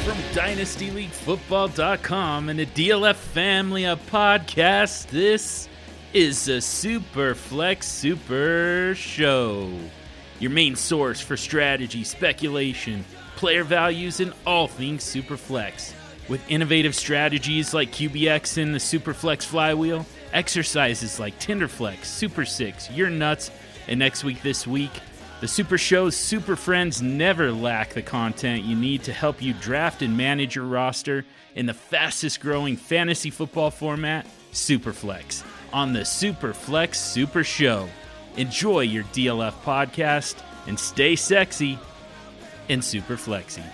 from DynastyLeagueFootball.com and the DLF family of podcasts. This is a Superflex Super Show, your main source for strategy, speculation, player values, and all things Superflex. With innovative strategies like QBX and the Superflex Flywheel, exercises like Tinderflex, Super 6, Your Nuts, and Next Week This Week, the Super Show's Super Friends never lack the content you need to help you draft and manage your roster in the fastest growing fantasy football format, Superflex, on the Superflex Super Show. Enjoy your DLF podcast and stay sexy and super flexy.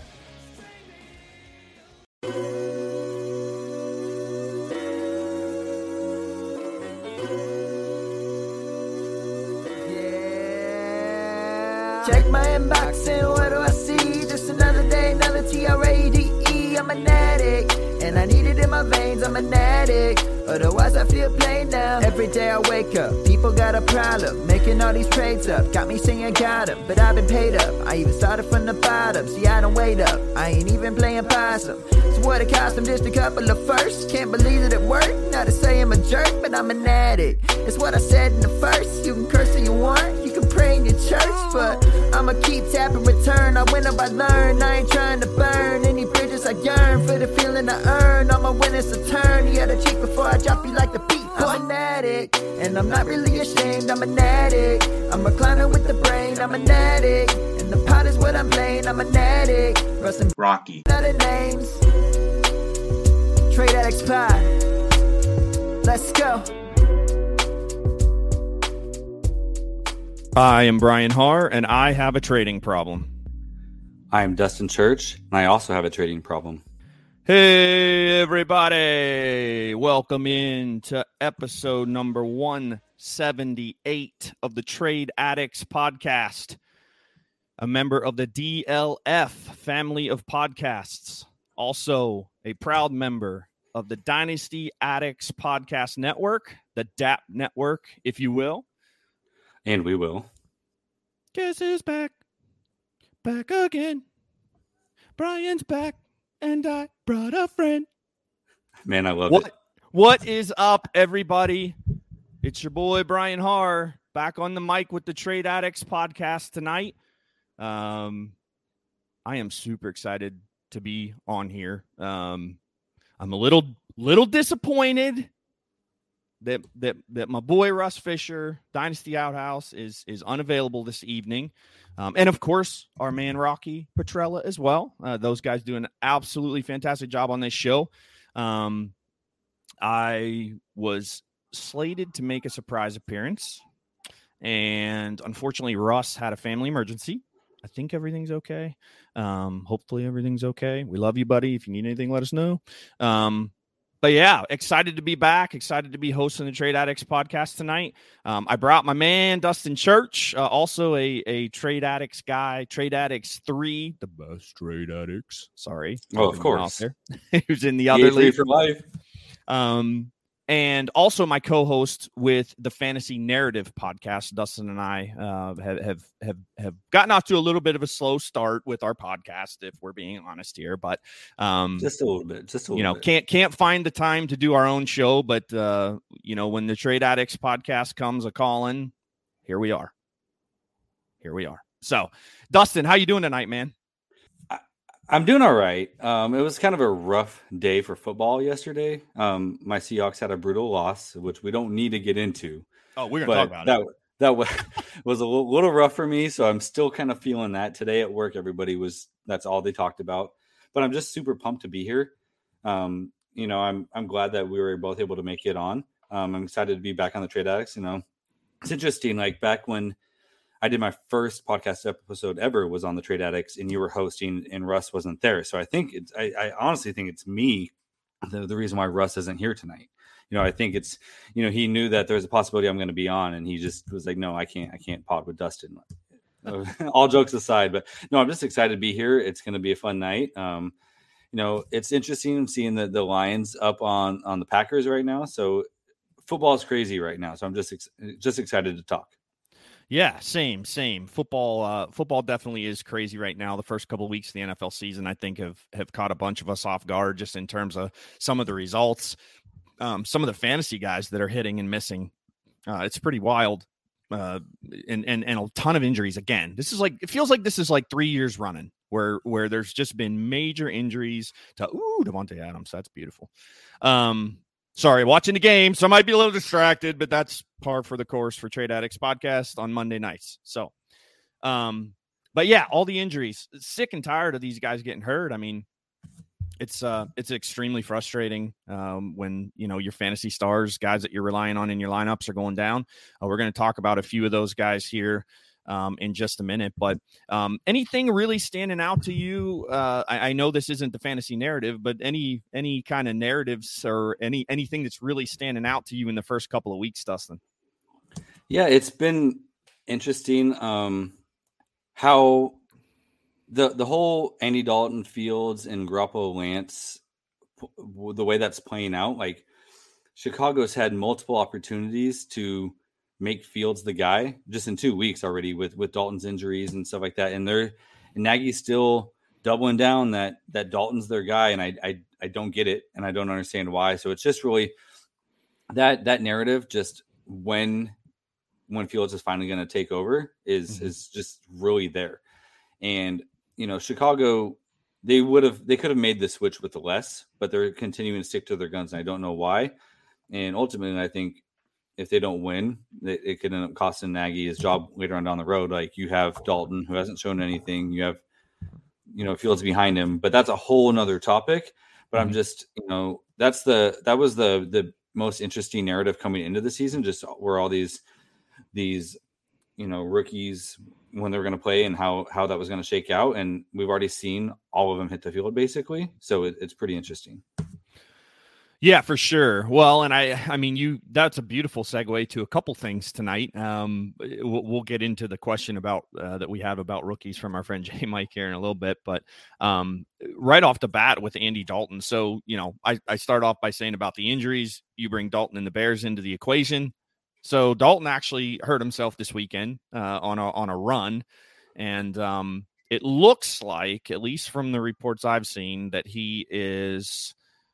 Check my inbox and what do I see? Just another day, another TRADE. I'm an addict, and I need it in my veins. I'm an addict, otherwise I feel plain now. Every day I wake up, people got a problem, making all these trades up. Got me saying got 'em, but I've been paid up. I even started from the bottom, see I don't wait up. I ain't even playing possum. So what it cost them, just a couple of firsts. Can't believe that it worked, not to say I'm a jerk, but I'm an addict. It's what I said in the first. You can curse if you want, you can pray in your church, but I'ma keep tapping return. I win up, I learn. I ain't trying to burn any bridges. I yearn for the feeling I earn. All my winners a turn. You gotta cheat before I drop you like the beat. I'm an addict, and I'm not really ashamed. I'm an addict. I'm reclining with the brain. I'm an addict, and the pot is what I'm playing. I'm an addict. Russ and Rocky. Other names. Trade Addicts Pod. Let's go. I am Brian Haar, and I have a trading problem. I am Dustin Church, and I also have a trading problem. Hey, everybody. Welcome in to episode number 178 of the Trade Addicts podcast, a member of the DLF family of podcasts, also a proud member of the Dynasty Addicts Podcast Network, the DAP Network, if you will. And we will. Guess who's back? Back again. Brian's back, and I brought a friend. Man, I love it. What is up, everybody? It's your boy, Brian Haar, back on the mic with the Trade Addicts podcast tonight. I am super excited to be on here. I'm a little disappointed that my boy Russ Fisher, Dynasty Outhouse, is unavailable this evening. And of course, our man Rocky Petrella as well. Those guys do an absolutely fantastic job on this show. I was slated to make a surprise appearance, and unfortunately, Russ had a family emergency. I think everything's okay. Hopefully everything's okay. We love you, buddy. If you need anything, let us know. But yeah, excited to be back. Excited to be hosting the Trade Addicts podcast tonight. I brought my man, Dustin Church, also a Trade Addicts guy, Trade Addicts 3, the best Trade Addicts. Sorry. Oh, of course. He was in the other league for life. And also my co-host with the Fantasy Narrative podcast. Dustin and I have gotten off to a little bit of a slow start with our podcast, if we're being honest here. But just a little bit. Can't find the time to do our own show. But when the Trade Addicts podcast comes a calling, here we are. So, Dustin, how you doing tonight, man? I'm doing all right. It was kind of a rough day for football yesterday. My Seahawks had a brutal loss, which we don't need to get into. Oh, we're going to talk about it. That was a little rough for me, so I'm still kind of feeling that. Today at work, that's all they talked about. But I'm just super pumped to be here. I'm glad that we were both able to make it on. I'm excited to be back on the Trade Addicts. It's interesting, like back when I did my first podcast episode ever was on the Trade Addicts, and you were hosting, and Russ wasn't there. So I honestly think it's me, the reason why Russ isn't here tonight. I think it's, he knew that there's a possibility I'm going to be on, and he just was like, no, I can't pod with Dustin. All jokes aside, but no, I'm just excited to be here. It's going to be a fun night. It's interesting seeing the Lions up on the Packers right now. So football is crazy right now. So I'm just excited to talk. Yeah, same. Football definitely is crazy right now. The first couple of weeks of the NFL season, I think, have caught a bunch of us off guard just in terms of some of the results, some of the fantasy guys that are hitting and missing. It's pretty wild, and a ton of injuries. Again, it feels like this is like 3 years running where there's just been major injuries to Davante Adams. That's beautiful. Sorry, watching the game, so I might be a little distracted, but that's par for the course for Trade Addicts podcast on Monday nights. So, but yeah, all the injuries, sick and tired of these guys getting hurt. I mean, it's extremely frustrating when, your fantasy stars, guys that you're relying on in your lineups, are going down. We're going to talk about a few of those guys here in just a minute, but anything really standing out to you? I know this isn't the fantasy narrative, but any kind of narratives or anything that's really standing out to you in the first couple of weeks, Dustin? Yeah, it's been interesting how the whole Andy Dalton, Fields, and Garoppolo, Lance, the way that's playing out. Like, Chicago's had multiple opportunities to make Fields the guy just in 2 weeks already with Dalton's injuries and stuff like that. And Nagy's still doubling down that Dalton's their guy. And I don't get it. And I don't understand why. So it's just really that narrative, just when Fields is finally going to take over is just really there. And, Chicago, they could have made the switch with the less, but they're continuing to stick to their guns. And I don't know why. And ultimately, I think if they don't win, it could end up costing Nagy his job later on down the road. Like, you have Dalton, who hasn't shown anything. You have, Fields behind him, but that's a whole nother topic. But I'm just, that was the most interesting narrative coming into the season, just where all these rookies, when they were going to play and how that was going to shake out. And we've already seen all of them hit the field basically. So it's pretty interesting. Yeah, for sure. Well, and I mean, that's a beautiful segue to a couple things tonight. We'll get into the question about that we have about rookies from our friend J Mike here in a little bit, but right off the bat with Andy Dalton. So, I start off by saying about the injuries. You bring Dalton and the Bears into the equation. So Dalton actually hurt himself this weekend on a run, and it looks like, at least from the reports I've seen, that his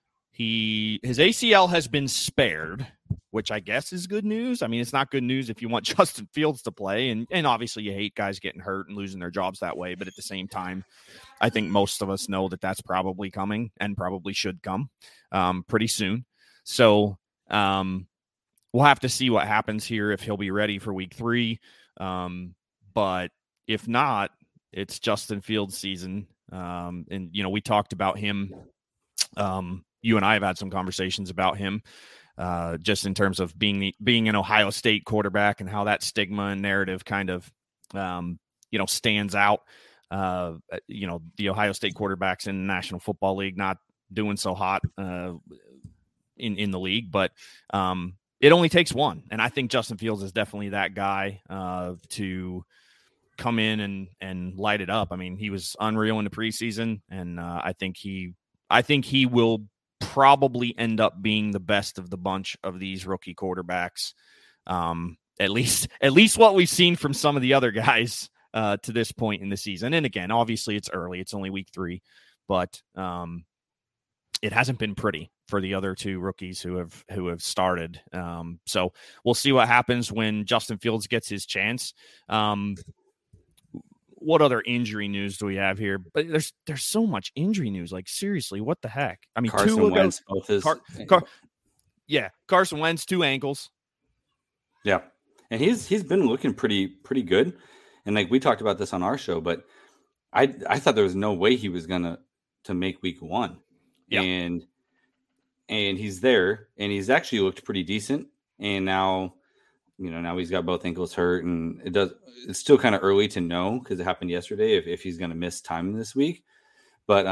ACL has been spared, which I guess is good news. I mean, it's not good news if you want Justin Fields to play, and obviously you hate guys getting hurt and losing their jobs that way. But at the same time, I think most of us know that that's probably coming and probably should come pretty soon. So we'll have to see what happens here, if he'll be ready for week 3. But if not, it's Justin Fields season. And, we talked about him. You and I have had some conversations about him just in terms of being an Ohio State quarterback and how that stigma and narrative kind of, stands out. The Ohio State quarterbacks in the National Football League not doing so hot in the league, but it only takes one. And I think Justin Fields is definitely that guy to come in and light it up. I mean, he was unreal in the preseason, and I think he will probably end up being the best of the bunch of these rookie quarterbacks. At least what we've seen from some of the other guys to this point in the season. And again, obviously it's early, it's only week 3, but it hasn't been pretty for the other 2 rookies who have started. So we'll see what happens when Justin Fields gets his chance. What other injury news do we have here? But there's so much injury news. Like, seriously, what the heck? I mean, Carson Wentz, both his Carson Wentz, 2 ankles. Yeah, and he's been looking pretty good. And like we talked about this on our show, but I thought there was no way he was gonna to make week 1. Yeah. And he's there, and he's actually looked pretty decent. And now he's got both ankles hurt, and it's still kind of early to know because it happened yesterday if he's going to miss time this week. But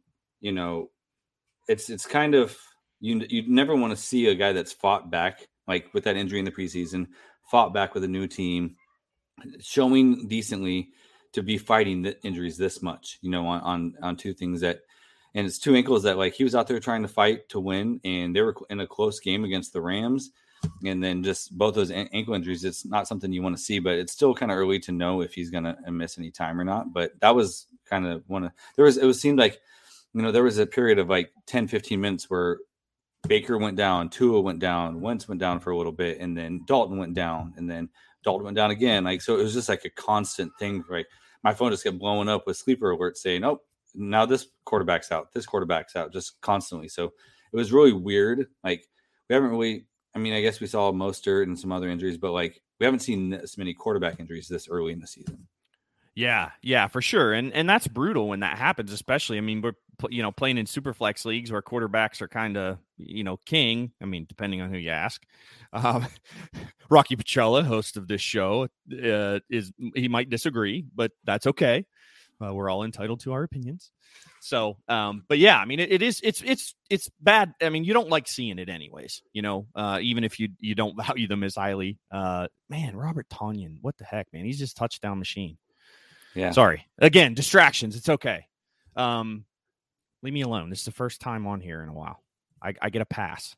it's kind of you never want to see a guy that's fought back, like with that injury in the preseason, fought back with a new team, showing decently to be fighting the injuries this much, on 2 things that. And it's 2 ankles that, like, he was out there trying to fight to win, and they were in a close game against the Rams. And then just both those ankle injuries, it's not something you want to see, but it's still kind of early to know if he's going to miss any time or not. But that was kind of it seemed like, there was a period of like 10, 15 minutes where Baker went down, Tua went down, Wentz went down for a little bit, and then Dalton went down, and then Dalton went down again. Like, so it was just like a constant thing. Right. My phone just kept blowing up with sleeper alerts saying, "Oh, now this quarterback's out, just constantly." So it was really weird. Like, we haven't really, I guess we saw Mostert and some other injuries, but like, we haven't seen this many quarterback injuries this early in the season. Yeah, for sure. And that's brutal when that happens, especially, we're, playing in Superflex leagues where quarterbacks are kind of, king. Depending on who you ask. Rocky Petrella, host of this show, he might disagree, but that's okay. We're all entitled to our opinions. So, but yeah, it's bad. You don't like seeing it anyways, even if you don't value them as highly. Man, Robert Tonyan, what the heck, man? He's just touchdown machine. Yeah. Sorry. Again, distractions. It's okay. Leave me alone. This is the first time on here in a while. I get a pass.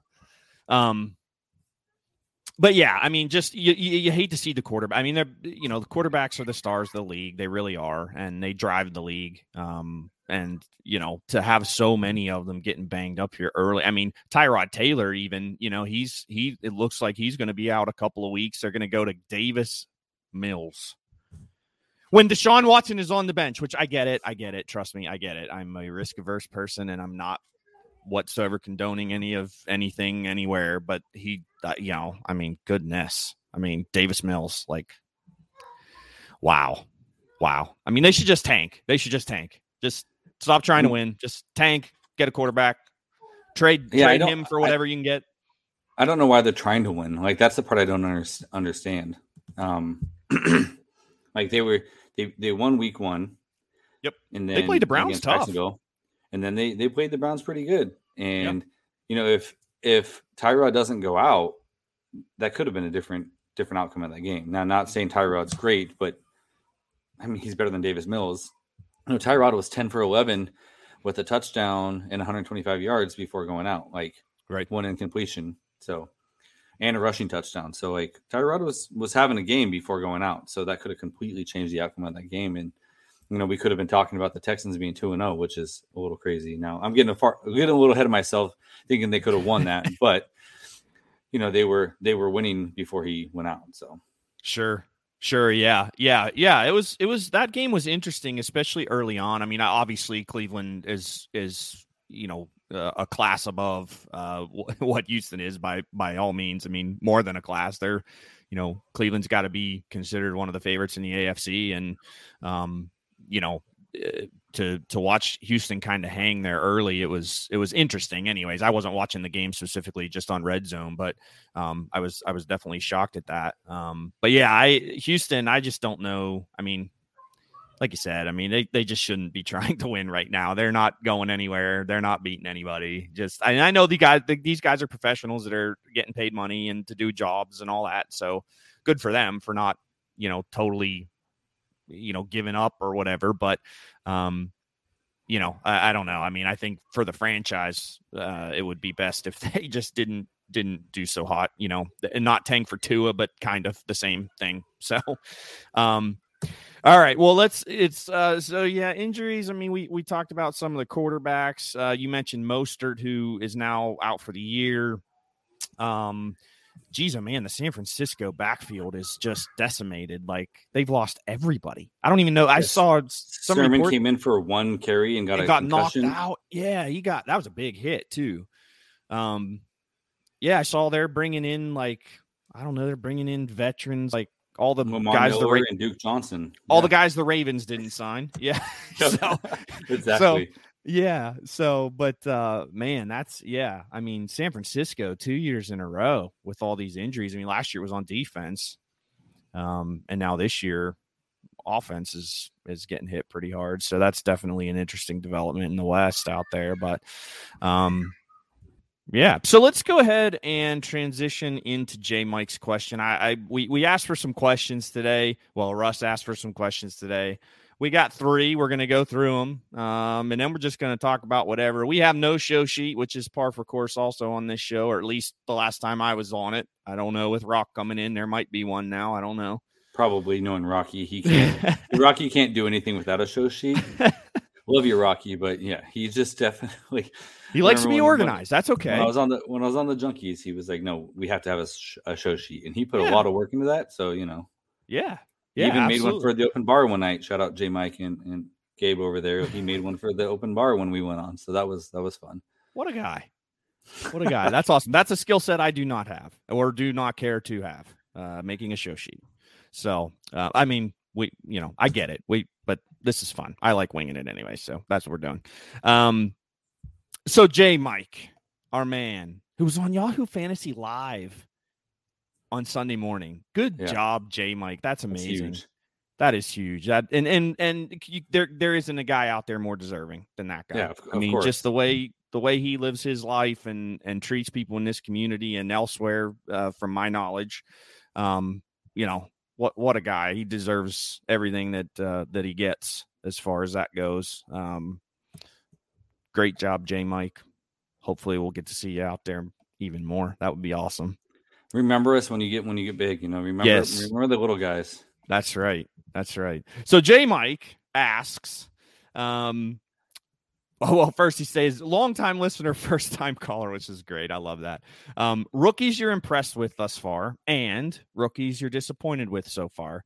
But yeah, just you hate to see the quarterback. They're the quarterbacks are the stars of the league. They really are, and they drive the league. And to have so many of them getting banged up here early. Tyrod Taylor, even it looks like he's going to be out a couple of weeks. They're going to go to Davis Mills. When Deshaun Watson is on the bench, which I get it. Trust me, I get it. I'm a risk-averse person, and I'm not whatsoever condoning anything anywhere. But he, goodness. Davis Mills, like, wow. They should just tank. Just stop trying to win. Just tank, get a quarterback, trade him for whatever you can get. I don't know why they're trying to win. Like, that's the part I don't understand. Like, they won week 1. Yep. And then they played the Browns tough. And then they played the Browns pretty good. And, if Tyrod doesn't go out, that could have been a different outcome of that game. Now, not saying Tyrod's great, but he's better than Davis Mills. Tyrod was 10 for 11 with a touchdown and 125 yards before going out, like, right, 1 incompletion. So, and a rushing touchdown. So, like, Tyrod was having a game before going out. So that could have completely changed the outcome of that game. And, we could have been talking about the Texans being 2-0, which is a little crazy. Now, I'm getting a little ahead of myself thinking they could have won that. But, they were winning before he went out. So, Sure. Yeah. It was that game was interesting, especially early on. Obviously Cleveland is a class above what Houston is by all means. More than a class. They're, Cleveland's got to be considered one of the favorites in the AFC, and to watch Houston kind of hang there early, it was interesting. Anyways, I wasn't watching the game specifically, just on Red Zone, but I was definitely shocked at that. But yeah, Houston, I just don't know. Like you said, they just shouldn't be trying to win right now. They're not going anywhere. They're not beating anybody. I know these guys are professionals that are getting paid money and to do jobs and all that. So good for them for not, totally, giving up or whatever. But, I don't know. I think for the franchise, it would be best if they just didn't do so hot, and not tank for Tua, but kind of the same thing. So, all right. Well, injuries. We talked about some of the quarterbacks. You mentioned Mostert, who is now out for the year. The San Francisco backfield is just decimated. Like, they've lost everybody. I don't even know. I saw some Sermon came in for 1 carry and got knocked out. Yeah, that was a big hit too. I saw they're bringing in they're bringing in veterans like all the Lamar guys Miller and Duke Johnson. All the guys the Ravens didn't sign. Yeah. Exactly. San Francisco 2 years in a row with all these injuries. Last year was on defense. And now this year offense is getting hit pretty hard. So that's definitely an interesting development in the West out there. But so let's go ahead and transition into J Mike's question. We asked for some questions today. Well, Russ asked for some questions today. We got 3. We're going to go through them, and then we're just going to talk about whatever. We have no show sheet, which is par for course also on this show, or at least the last time I was on it. I don't know. With Rock coming in, there might be one now. I don't know. Probably, knowing Rocky, he can't. Rocky can't do anything without a show sheet. Love you, Rocky, but yeah, he's just definitely. He likes to be organized. That's okay. When I was on the Junkies, he was like, "No, we have to have a show sheet," and he put a lot of work into that. So Yeah. He even made one for the open bar one night. Shout out J Mike and Gabe over there. He made one for the open bar when we went on. So that was fun. What a guy. That's awesome. That's a skill set I do not have or do not care to have, making a show sheet. So, I mean, I get it. But this is fun. I like winging it anyway. So that's what we're doing. So J Mike, our man, who was on Yahoo Fantasy Live on Sunday morning. Good job, J Mike. That's amazing. That is huge. There isn't a guy out there more deserving than that guy. Yeah, I mean, course. just the way he lives his life and treats people in this community and elsewhere, from my knowledge, what a guy. He deserves everything that he gets as far as that goes. Great job, J Mike. Hopefully we'll get to see you out there even more. That would be awesome. Remember us when you get big, remember the little guys. That's right. So J Mike asks, first he says, long-time listener, first-time caller, which is great. I love that. Rookies you're impressed with thus far and rookies you're disappointed with so far.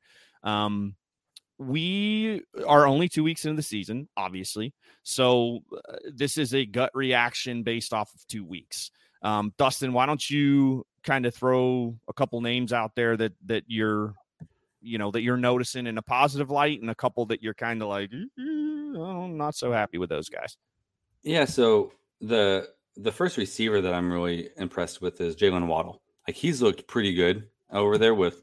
We are only 2 weeks into the season, obviously. So this is a gut reaction based off of 2 weeks. Dustin, why don't you kind of throw a couple names out there that you're noticing in a positive light, and a couple that you're kind of like, I'm not so happy with those guys. Yeah. So the first receiver that I'm really impressed with is Jalen Waddle. Like, he's looked pretty good over there with,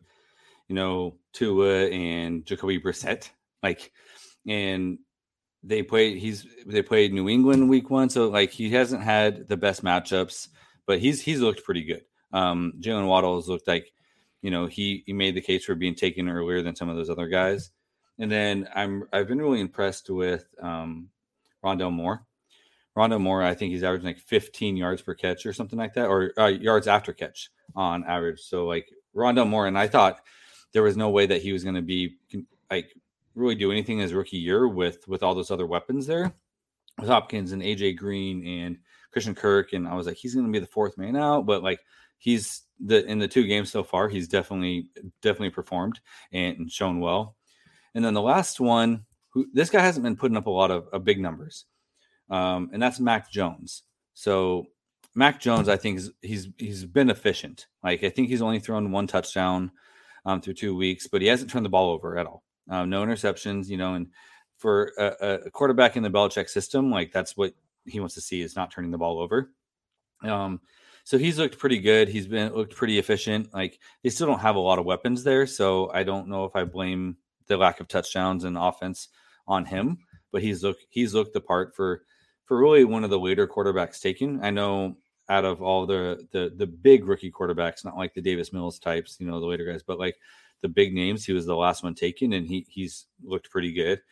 Tua and Jacoby Brissett. Like, and they played New England week 1. So like, he hasn't had the best matchups, but he's looked pretty good. Jalen Waddle has looked like, he made the case for being taken earlier than some of those other guys. And then I've been really impressed with Rondale Moore. Rondale Moore, I think he's averaging like 15 yards per catch or something like that, or yards after catch on average. So like Rondale Moore, and I thought there was no way that he was going to be like really do anything in his rookie year with all those other weapons there with Hopkins and AJ Green and Christian Kirk. And I was like, he's going to be the fourth man out, but like he's in the 2 games so far, he's definitely performed and shown well. And then the last one, this guy hasn't been putting up a lot of big numbers. And that's Mac Jones. So Mac Jones, I think he's been efficient. Like, I think he's only thrown 1 touchdown through 2 weeks, but he hasn't turned the ball over at all. No interceptions, and for a quarterback in the Belichick system, like that's what he wants to see, is not turning the ball over. So he's looked pretty good. He's looked pretty efficient. Like, they still don't have a lot of weapons there. So I don't know if I blame the lack of touchdowns and offense on him, but he's looked the part for really one of the later quarterbacks taken. I know out of all the big rookie quarterbacks, not like the Davis Mills types, the later guys, but like the big names, he was the last one taken, and he's looked pretty good.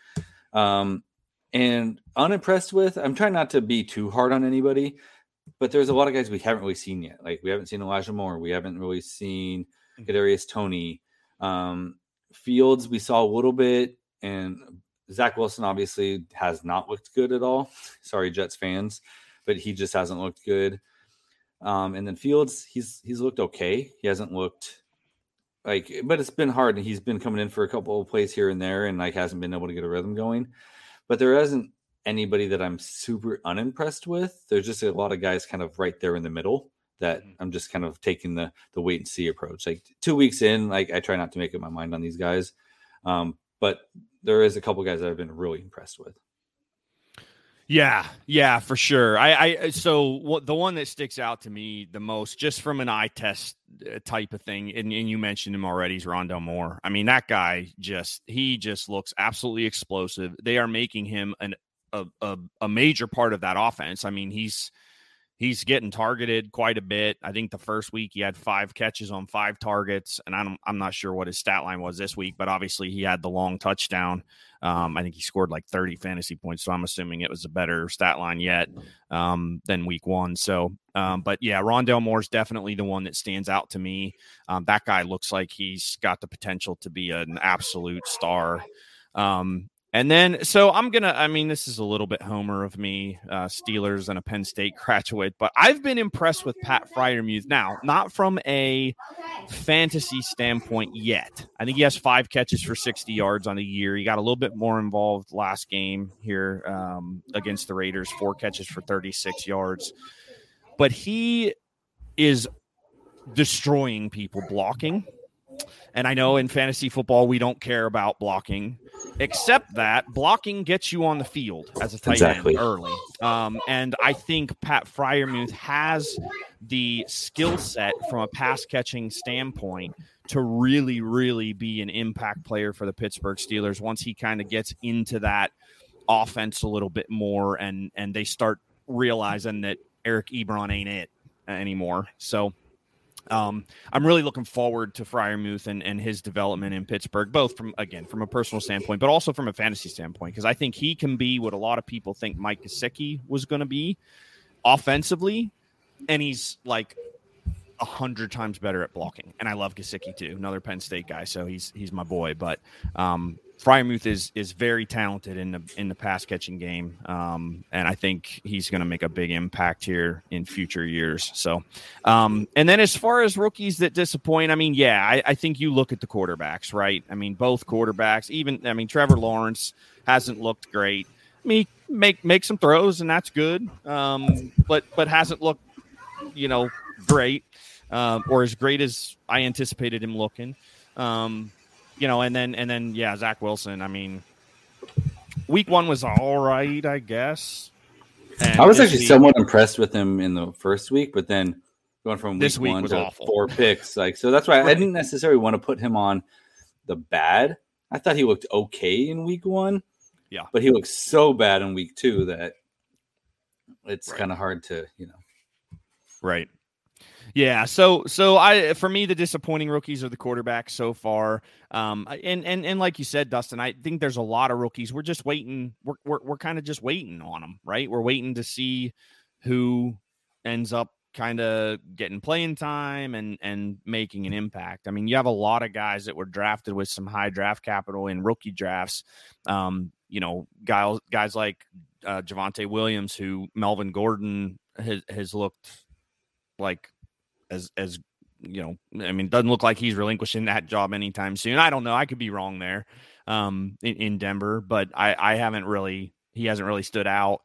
And unimpressed with, I'm trying not to be too hard on anybody, but there's a lot of guys we haven't really seen yet. Like, we haven't seen Elijah Moore. We haven't really seen Kadarius Toney. Fields, we saw a little bit, and Zach Wilson obviously has not looked good at all. Sorry, Jets fans, but he just hasn't looked good. And then Fields, he's looked okay. He hasn't looked like, but it's been hard, and he's been coming in for a couple of plays here and there, and like hasn't been able to get a rhythm going. But there isn't anybody that I'm super unimpressed with. There's just a lot of guys kind of right there in the middle that I'm just kind of taking the wait and see approach. Like 2 weeks in, like I try not to make up my mind on these guys. But there is a couple guys that I've been really impressed with. Yeah, for sure. So the one that sticks out to me the most, just from an eye test type of thing, and you mentioned him already, is Rondale Moore. I mean, that guy just looks absolutely explosive. They are making him a major part of that offense. I mean, he's he's getting targeted quite a bit. I think the first week he had 5 catches on 5 targets, and I'm not sure what his stat line was this week, but obviously he had the long touchdown. I think he scored like 30 fantasy points, so I'm assuming it was a better stat line yet than week 1. So, but yeah, Rondale Moore's definitely the one that stands out to me. That guy looks like he's got the potential to be an absolute star. And then, so this is a little bit homer of me, Steelers and a Penn State graduate, but I've been impressed with Pat Freiermuth. Now, not from a fantasy standpoint yet. I think he has 5 catches for 60 yards on the year. He got a little bit more involved last game here against the Raiders, 4 catches for 36 yards. But he is destroying people blocking. And I know in fantasy football, we don't care about blocking, except that blocking gets you on the field as a tight end early. And I think Pat Freiermuth has the skill set from a pass catching standpoint to really, really be an impact player for the Pittsburgh Steelers once he kind of gets into that offense a little bit more and they start realizing that Eric Ebron ain't it anymore. So I'm really looking forward to Freiermuth and his development in Pittsburgh, both from a personal standpoint, but also from a fantasy standpoint, because I think he can be what a lot of people think Mike Gesicki was going to be offensively, and he's like 100 times better at blocking. And I love Gesicki too, another Penn State guy, so he's my boy. But Freiermuth is very talented in the pass catching game, and I think he's going to make a big impact here in future years. So, and then as far as rookies that disappoint, I think you look at the quarterbacks, right? Both quarterbacks, Trevor Lawrence hasn't looked great. Make some throws, and that's good, but hasn't looked, great, or as great as I anticipated him looking. And then, Zach Wilson. Week 1 was all right, I guess. And I was actually somewhat impressed with him in the first week, but then going from week 1 to awful. 4 picks, so that's why I didn't necessarily want to put him on the bad. I thought he looked okay in week 1, but he looked so bad in week 2 that it's kind of hard to, Right. Yeah, so for me, the disappointing rookies are the quarterbacks so far. And like you said, Dustin, I think there's a lot of rookies. We're just waiting. We're kind of just waiting on them, right? We're waiting to see who ends up kind of getting playing time and making an impact. You have a lot of guys that were drafted with some high draft capital in rookie drafts. Guys like Javonte Williams, who Melvin Gordon has looked like as doesn't look like he's relinquishing that job anytime soon. I don't know. I could be wrong there in Denver, but he hasn't really stood out.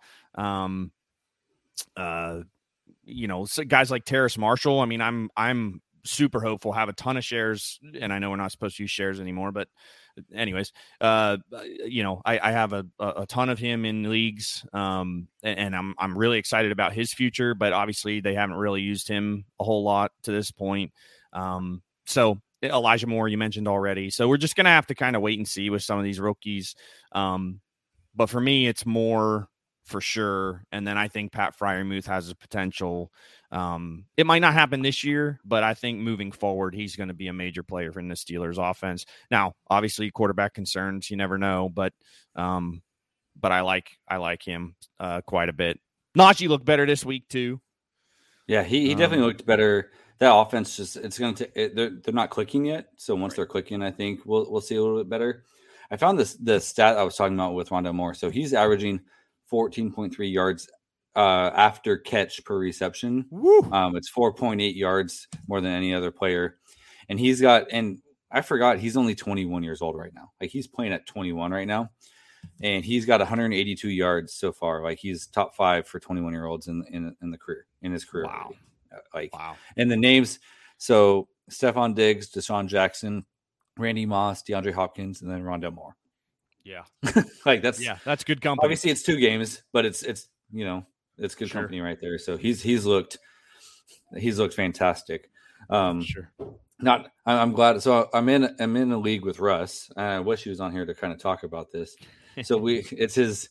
So guys like Terrace Marshall, I'm super hopeful, have a ton of shares, and I know we're not supposed to use shares anymore, but anyways, I have a ton of him in leagues, and I'm really excited about his future, but obviously they haven't really used him a whole lot to this point. So Elijah Moore, you mentioned already. So we're just going to have to kind of wait and see with some of these rookies. But for me, it's more for sure. And then I think Pat Freiermuth has a potential. It might not happen this year, but I think moving forward, he's going to be a major player in the Steelers offense. Now, obviously quarterback concerns, you never know, but I like him quite a bit. Najee looked better this week too. Yeah, he definitely looked better. That offense they're not clicking yet. So once they're clicking, I think we'll see a little bit better. I found the stat I was talking about with Rondale Moore. So he's averaging 14.3 yards after catch per reception. It's 4.8 yards more than any other player. And I forgot he's only 21 years old right now. He's playing at 21 right now. And he's got 182 yards so far. He's top 5 for 21-year-olds in his career. Wow. Wow. And the names, so Stephon Diggs, Deshaun Jackson, Randy Moss, DeAndre Hopkins, and then Rondale Moore. Yeah. That's good company. Obviously it's 2 games, but it's good company right there. So he's looked fantastic. Sure. I'm glad. So I'm in a league with Russ. I wish he was on here to kind of talk about this. So it's his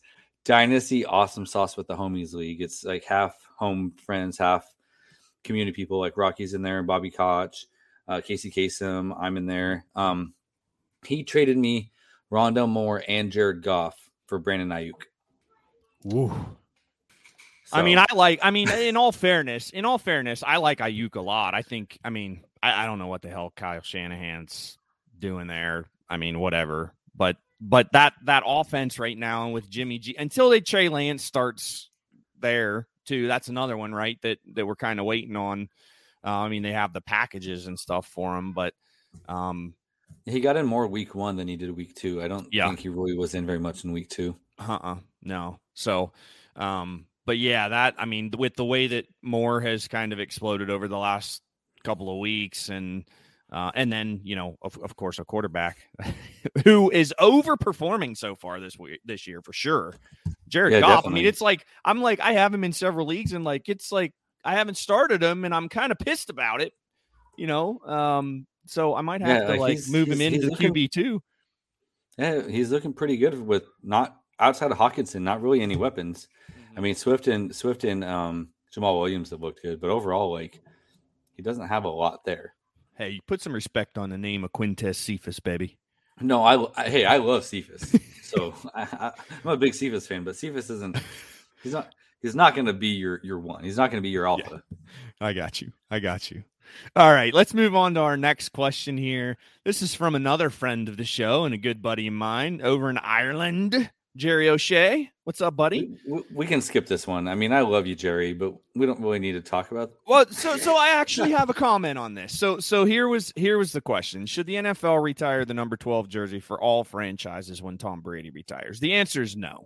Dynasty Awesome Sauce with the Homies League. It's like half home friends, half community people. Like Rocky's in there, Bobby Koch, Casey Kasem. I'm in there. He traded me Rondale Moore and Jared Goff for Brandon Ayuk. Woo. So, in all fairness, I like Ayuk a lot. I don't know what the hell Kyle Shanahan's doing there. I mean, whatever. But that offense right now with Jimmy G, until Trey Lance starts there too, that's another one, right? That we're kind of waiting on. They have the packages and stuff for him, but he got in more week 1 than he did week 2. I don't think he really was in very much in week 2. No. So, but yeah, with the way that Moore has kind of exploded over the last couple of weeks, and then of course a quarterback who is overperforming so far this year for sure, Jared Goff. Definitely. I mean, it's like I have him in several leagues, and it's like I haven't started him, and I'm kind of pissed about it, So I might have to move him into the QB2. Yeah, he's looking pretty good with not outside of Hawkinson, not really any weapons. I mean, Swift and Jamal Williams have looked good, but overall, he doesn't have a lot there. Hey, you put some respect on the name of Quintez Cephas, baby. No, I love Cephas. So I'm a big Cephas fan, but Cephas isn't. He's not going to be your one. He's not going to be your alpha. Yeah, I got you. All right, let's move on to our next question here. This is from another friend of the show and a good buddy of mine over in Ireland, Jerry O'Shea. What's up, buddy? We can skip this one. I mean, I love you, Jerry, but we don't really need to talk about. Well, so I actually have a comment on this. So here was the question: should the NFL retire the number 12 jersey for all franchises when Tom Brady retires? The answer is no.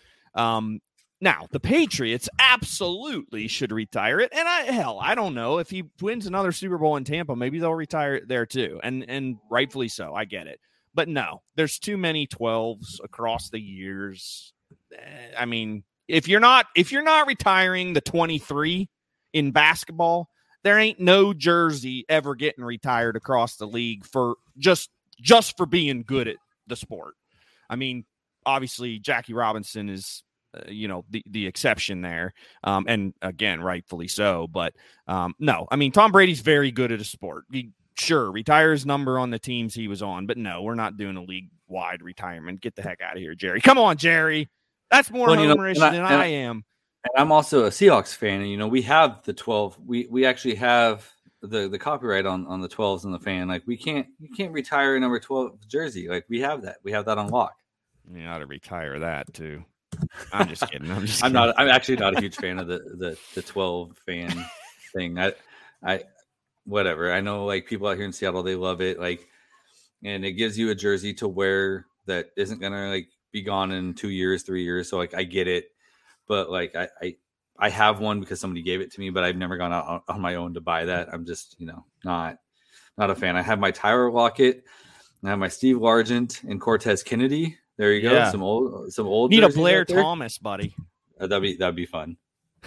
Now, the Patriots absolutely should retire it. And I don't know. If he wins another Super Bowl in Tampa, maybe they'll retire it there too. And rightfully so. I get it. But no, there's too many 12s across the years. I mean, if you're not retiring the 23 in basketball, there ain't no jersey ever getting retired across the league for just for being good at the sport. I mean, obviously Jackie Robinson is the exception there. And again, rightfully so. But no, I mean, Tom Brady's very good at a sport. He retire his number on the teams he was on. But no, we're not doing a league-wide retirement. Get the heck out of here, Jerry. Come on, Jerry. That's more homerish than I am. And I'm also a Seahawks fan. And, we have the 12. We actually have the copyright on the 12s in the fan. You can't retire a number 12 jersey. We have that. We have that on lock. You ought to retire that too. I'm just kidding. I'm actually not a huge fan of the 12 fan thing. I whatever. I know people out here in Seattle, they love it. And it gives you a jersey to wear that isn't gonna be gone in 2 years, 3 years. So I get it, but I have one because somebody gave it to me, but I've never gone out on my own to buy that. I'm just not a fan. I have my Tyler Lockett, and I have my Steve Largent and Cortez Kennedy. There you go. Yeah. Some old. Need a Blair Thomas, buddy. That'd be fun.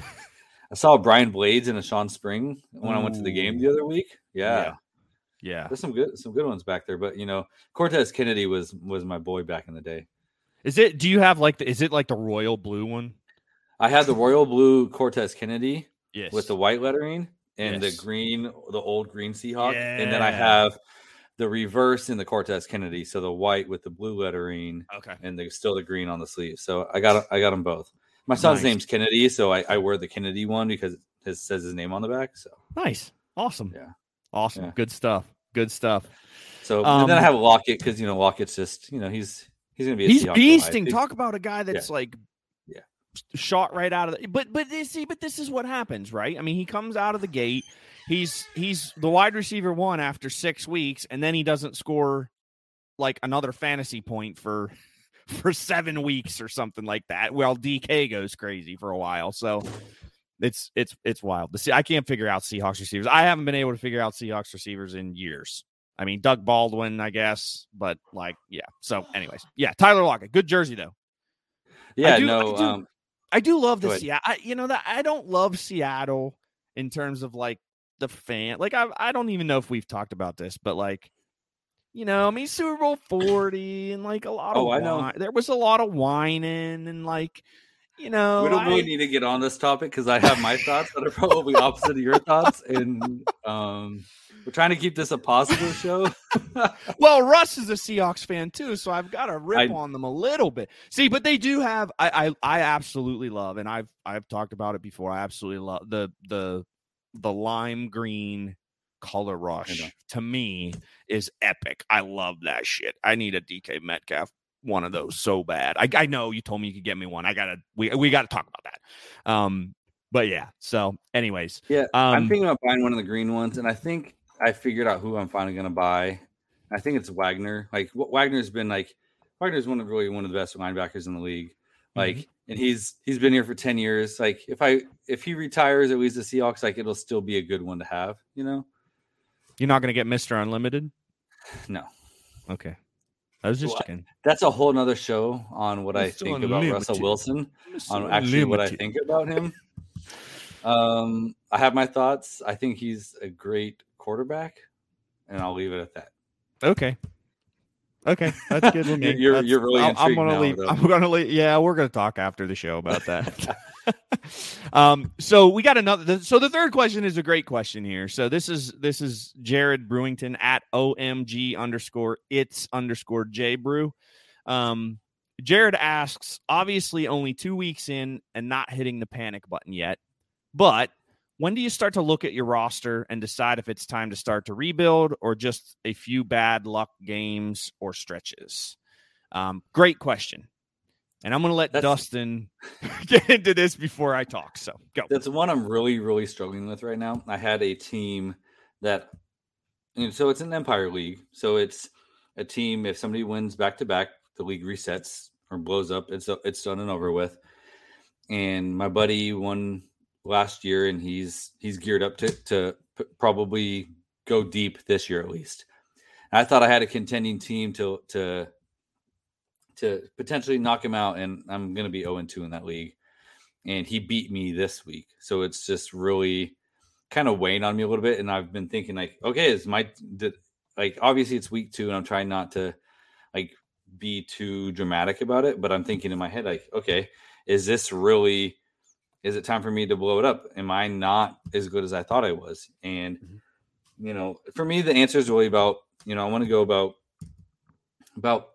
I saw Brian Blades and a Sean Spring when I went to the game the other week. Yeah. There's some good ones back there, but Cortez Kennedy was my boy back in the day. Do you have is it the royal blue one? I had the royal blue Cortez Kennedy, yes, with the white lettering and yes, the old green Seahawk, yeah, and then I have the reverse in the Cortez Kennedy, so the white with the blue lettering, okay, and still the green on the sleeve. So I got them both. My son's name's Kennedy, so I wear the Kennedy one because it says his name on the back. So nice, awesome, yeah, awesome, yeah. Good stuff. So and then I have Lockett because Lockett's just he's going to be he's beasting. Talk about a guy that's yeah, shot right out of the. But this is what happens, right? I mean, he comes out of the gate. He's the wide receiver 1 after 6 weeks, and then he doesn't score another fantasy point for 7 weeks or something like that. Well, DK goes crazy for a while, so it's wild. I can't figure out Seahawks receivers. I haven't been able to figure out Seahawks receivers in years. I mean, Doug Baldwin, I guess, but yeah. So, anyways, yeah, Tyler Lockett, good jersey though. Yeah, I do love the Seattle. I don't love Seattle in terms of the fan. I don't even know if we've talked about this, but Super Bowl 40 and like a lot of I know. there was a lot of whining and like, we don't really need to get on this topic because I have my thoughts that are probably opposite of your thoughts, and we're trying to keep this a positive show. Well, Russ is a Seahawks fan too, so I've got to rip on them a little bit. See, but they do have. I absolutely love, and I've talked about it before. I absolutely love the lime green color rush. To me, is epic. I love that shit. I need a DK Metcalf one of those so bad. I know you told me you could get me one. We gotta talk about that. But yeah. So, anyways, yeah, I'm thinking about buying one of the green ones, and I think I figured out who I'm finally gonna buy. I think it's Wagner. Like Wagner's one of the best linebackers in the league. Like, and he's been here for 10 years. Like, if he retires at least the Seahawks, like it'll still be a good one to have. You're not gonna get Mr. Unlimited. No. Okay. I was just checking. That's a whole nother show on what I think about Russell Wilson, on actually what I think about him. I have my thoughts. I think he's a great quarterback, and I'll leave it at that. Okay, that's good with me. You're really intrigued. I'm gonna leave. I'm gonna leave. Yeah, we're gonna talk after the show about that. So we got another. So the third question is a great question here. So this is Jared Brewington at OMG_it's_JBrew. Jared asks, obviously only 2 weeks in and not hitting the panic button yet, but when do you start to look at your roster and decide if it's time to start to rebuild or just a few bad luck games or stretches? Great question. And I'm going to let Dustin get into this before I talk. So go. That's one I'm really, really struggling with right now. I had a team that, so it's an Empire League. So it's a team, if somebody wins back-to-back, the league resets or blows up. It's done and over with. And my buddy won last year, and he's geared up to probably go deep this year at least. And I thought I had a contending team to potentially knock him out, and I'm going to be 0-2 in that league. And he beat me this week. So it's just really kind of weighing on me a little bit. And I've been thinking like, okay, obviously it's week 2 and I'm trying not to like be too dramatic about it, but I'm thinking in my head, like, okay, is it time for me to blow it up? Am I not as good as I thought I was? And, for me, the answer is really about, I want to go about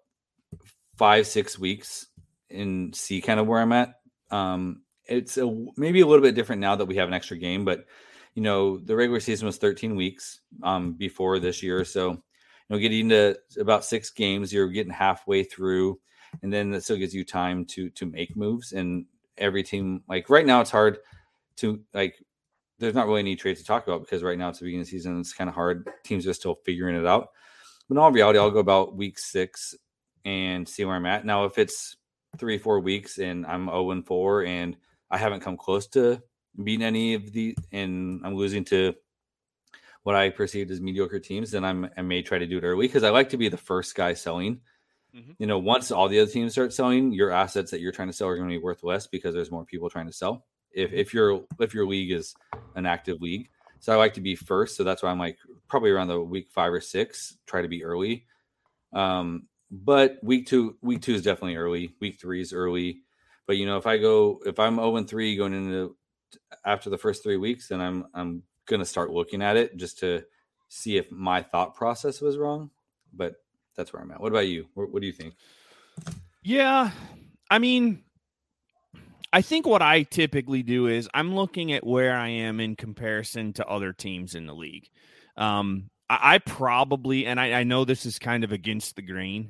5-6 weeks and see kind of where I'm at. It's maybe a little bit different now that we have an extra game, but the regular season was 13 weeks before this year. So, getting to about 6 games, you're getting halfway through, and then that still gives you time to make moves. And every team, like right now, it's hard to there's not really any trades to talk about because right now it's the beginning of the season. It's kind of hard. Teams are still figuring it out. But in all reality, I'll go about week 6 and see where I'm at. Now, if it's 3-4 weeks and I'm 0-4 and I haven't come close to beating any of the, and I'm losing to what I perceived as mediocre teams, then I may try to do it early because I like to be the first guy selling. Mm-hmm. Once all the other teams start selling, your assets that you're trying to sell are going to be worth less because there's more people trying to sell. If your league is an active league, so I like to be first. So that's why I'm like probably around the week 5 or 6, try to be early. But week 2 is definitely early. Week 3 is early. But if I'm 0-3 going into after the first 3 weeks, then I'm going to start looking at it just to see if my thought process was wrong. But that's where I'm at. What about you? What do you think? Yeah, I mean, I think what I typically do is I'm looking at where I am in comparison to other teams in the league. I probably, and I know this is kind of against the grain,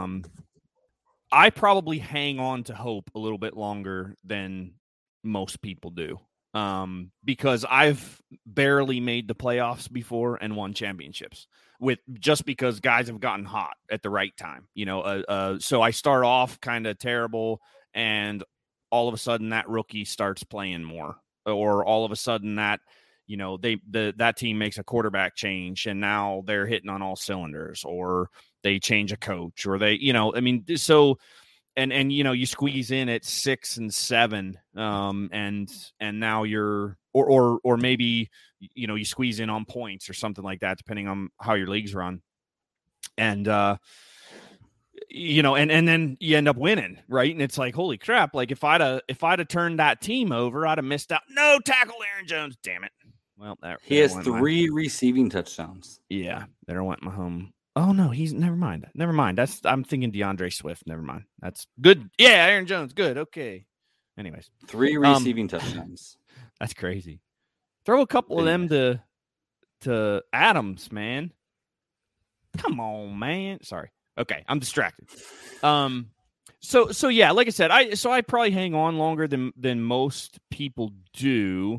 I probably hang on to hope a little bit longer than most people do. Because I've barely made the playoffs before and won championships just because guys have gotten hot at the right time, so I start off kind of terrible and all of a sudden that rookie starts playing more, or all of a sudden that, that team makes a quarterback change and now they're hitting on all cylinders, or they change a coach, or they, so, and you squeeze in at 6 and 7, and now you're, or maybe, you squeeze in on points or something like that, depending on how your leagues run. And, and then you end up winning, right? And it's like, holy crap. Like if I'd have turned that team over, I'd have missed out. No tackle Aaron Jones. Damn it. Well, he has 3 receiving touchdowns. Yeah. There went my home. Oh no, never mind. I'm thinking DeAndre Swift. Never mind. That's good. Yeah. Aaron Jones. Good. Okay. Anyways, 3 receiving touchdowns. That's crazy. Throw a couple of them to Adams, man. Come on, man. Sorry. Okay, I'm distracted. So yeah, like I said, I probably hang on longer than most people do.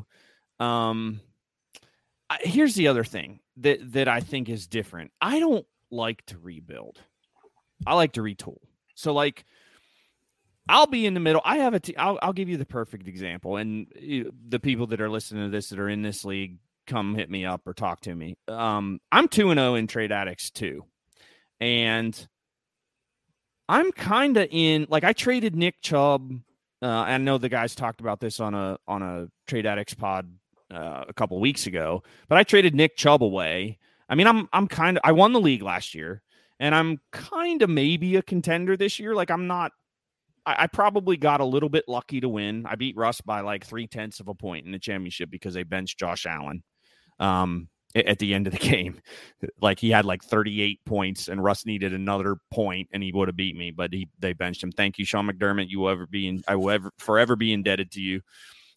Here's the other thing that I think is different. I don't like to rebuild. I like to retool. So like, I'll be in the middle. I have I'll give you the perfect example, and the people that are listening to this that are in this league, come hit me up or talk to me. I'm 2-0 in Trade Addicts 2. And I'm kind of in, like, I traded Nick Chubb. I know the guys talked about this on a Trade Addicts pod a couple of weeks ago, but I traded Nick Chubb away. I mean, I won the league last year, and I'm kind of maybe a contender this year. Like, I probably got a little bit lucky to win. I beat Russ by like 0.3 of a point in the championship because they benched Josh Allen. At the end of the game, like he had like 38 points and Russ needed another point and he would have beat me, but they benched him. Thank you, Sean McDermott. I will forever be indebted to you.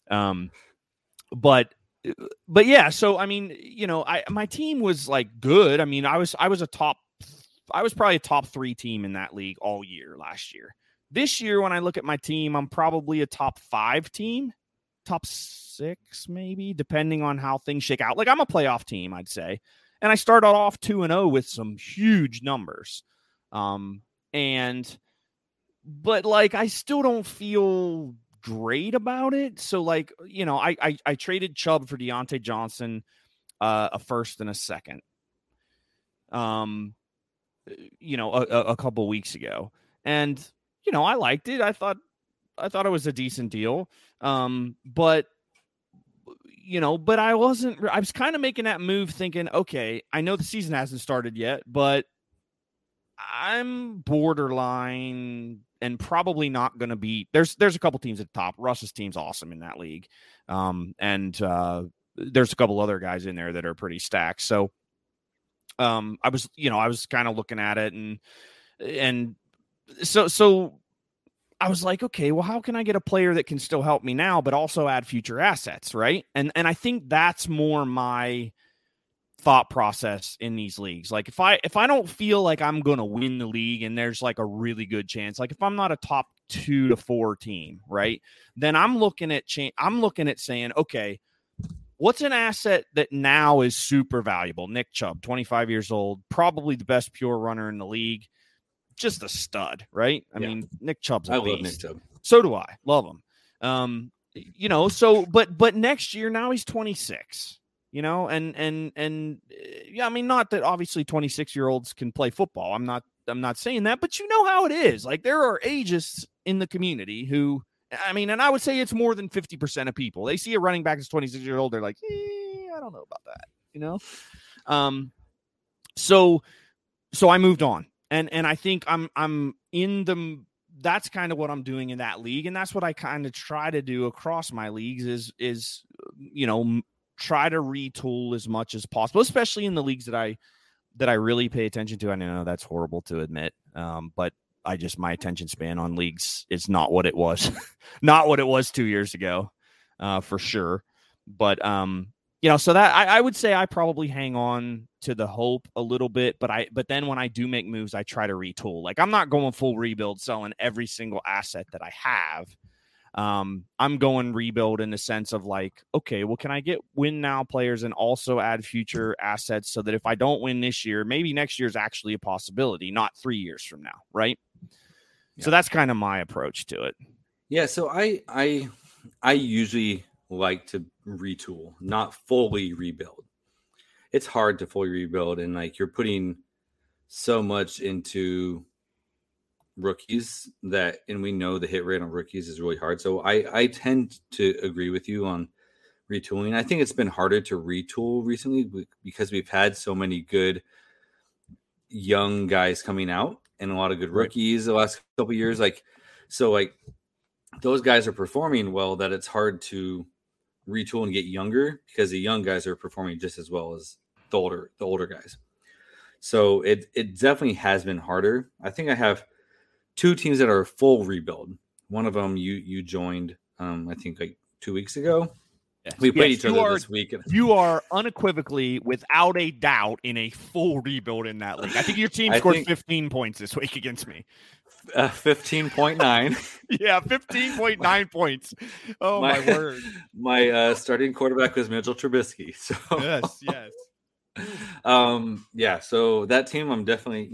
But yeah, so I mean, my team was like good. I mean, I was probably a top 3 team in that league all year last year. This year, when I look at my team, I'm probably a top 5 team, top 6 maybe, depending on how things shake out. Like, I'm a playoff team, I'd say. And I started off 2-0 with some huge numbers. But like, I still don't feel great about it. So like, I traded Chubb for Deontay Johnson, a first and a second, a couple weeks ago. And, I liked it. I thought it was a decent deal. But I was kind of making that move thinking, okay, I know the season hasn't started yet, but I'm borderline and probably not going to be, there's a couple teams at the top. Russ's team's awesome in that league. And there's a couple other guys in there that are pretty stacked. So, I was kind of looking at it and so I was like, okay, well, how can I get a player that can still help me now, but also add future assets, right? And I think that's more my thought process in these leagues. Like, if I don't feel like I'm going to win the league and there's like a really good chance, like if I'm not a top 2 to 4 team, right, then I'm looking at saying, okay, what's an asset that now is super valuable? Nick Chubb, 25 years old, probably the best pure runner in the league. Just a stud, right? I mean, Nick Chubb's a beast. I love Nick Chubb. So do I. Love him. But next year now he's 26, and yeah, I mean, not that obviously 26-year-olds can play football. I'm not saying that, but you know how it is. Like, there are ages in the community who, I mean, and I would say it's more than 50% of people. They see a running back that's 26-year-old, they're like, I don't know about that, So I moved on. And I think I'm in that's kind of what I'm doing in that league. And that's what I kind of try to do across my leagues is try to retool as much as possible, especially in the leagues that I really pay attention to. I know that's horrible to admit. But my attention span on leagues is not what it was, not what it was 2 years ago, for sure. But, so that I would say I probably hang on to the hope a little bit, but then when I do make moves, I try to retool. Like, I'm not going full rebuild, selling every single asset that I have. I'm going rebuild in the sense of like, okay, well, can I get win now players and also add future assets so that if I don't win this year, maybe next year is actually a possibility, not 3 years from now, right? Yeah. So that's kind of my approach to it. Yeah. So I usually like to retool, not fully rebuild. It's hard to fully rebuild, and like, you're putting so much into rookies and we know the hit rate on rookies is really hard. So I tend to agree with you on retooling. I think it's been harder to retool recently because we've had so many good, young guys coming out and a lot of good rookies the last couple of years. Like, so like those guys are performing well that it's hard to retool and get younger because the young guys are performing just as well as the older guys. So it definitely has been harder. I think I have 2 teams that are full rebuild. One of them you joined, I think like 2 weeks ago. Yes. We played each other this week. You are unequivocally, without a doubt, in a full rebuild in that league. I think your team scored 15 points this week against me. 15.9. Yeah, 15.9 points. Oh, my word. My starting quarterback was Mitchell Trubisky. So yes. Yeah, so that team I'm definitely,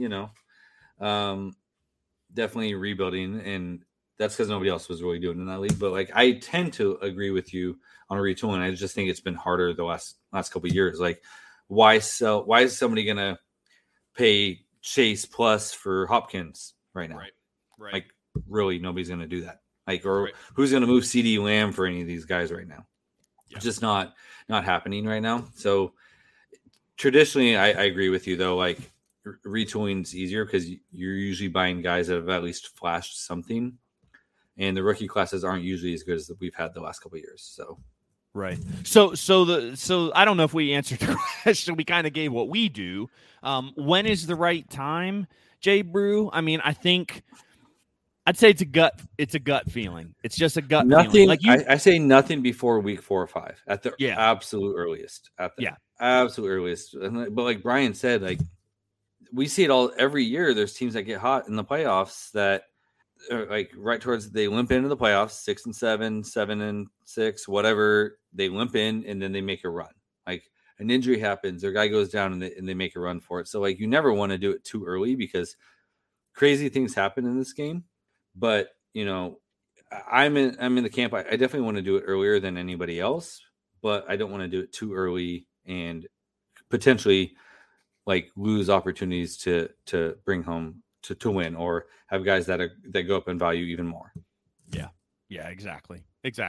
definitely rebuilding, and that's because nobody else was really doing it in that league. But like, I tend to agree with you on retooling. I just think it's been harder the last couple of years. Like, why is somebody gonna pay Chase plus for Hopkins right now? Right. Like, really, nobody's gonna do that. Like, or who's gonna move CD Lamb for any of these guys right now? Yeah. It's just not happening right now. So traditionally, I agree with you though. Like, retooling is easier because you're usually buying guys that have at least flashed something, and the rookie classes aren't usually as good as we've had the last couple of years. So, right. So I don't know if we answered the question. We kind of gave what we do. When is the right time, Jay Brew? I mean, I think I'd say it's a gut feeling. It's just a gut feeling. Like I say nothing before week 4 or 5 at the absolute earliest. Absolute earliest. But like Brian said, like, we see it all every year. There's teams that get hot in the playoffs that are like right towards, they limp into the playoffs, 6-7, 7-6, whatever. They limp in and then they make a run. Like, an injury happens, their guy goes down and they make a run for it. So like, you never want to do it too early because crazy things happen in this game. But I'm in the camp. I definitely want to do it earlier than anybody else, but I don't want to do it too early and potentially like lose opportunities to bring home to win, or have guys that go up in value even more. Yeah, exactly.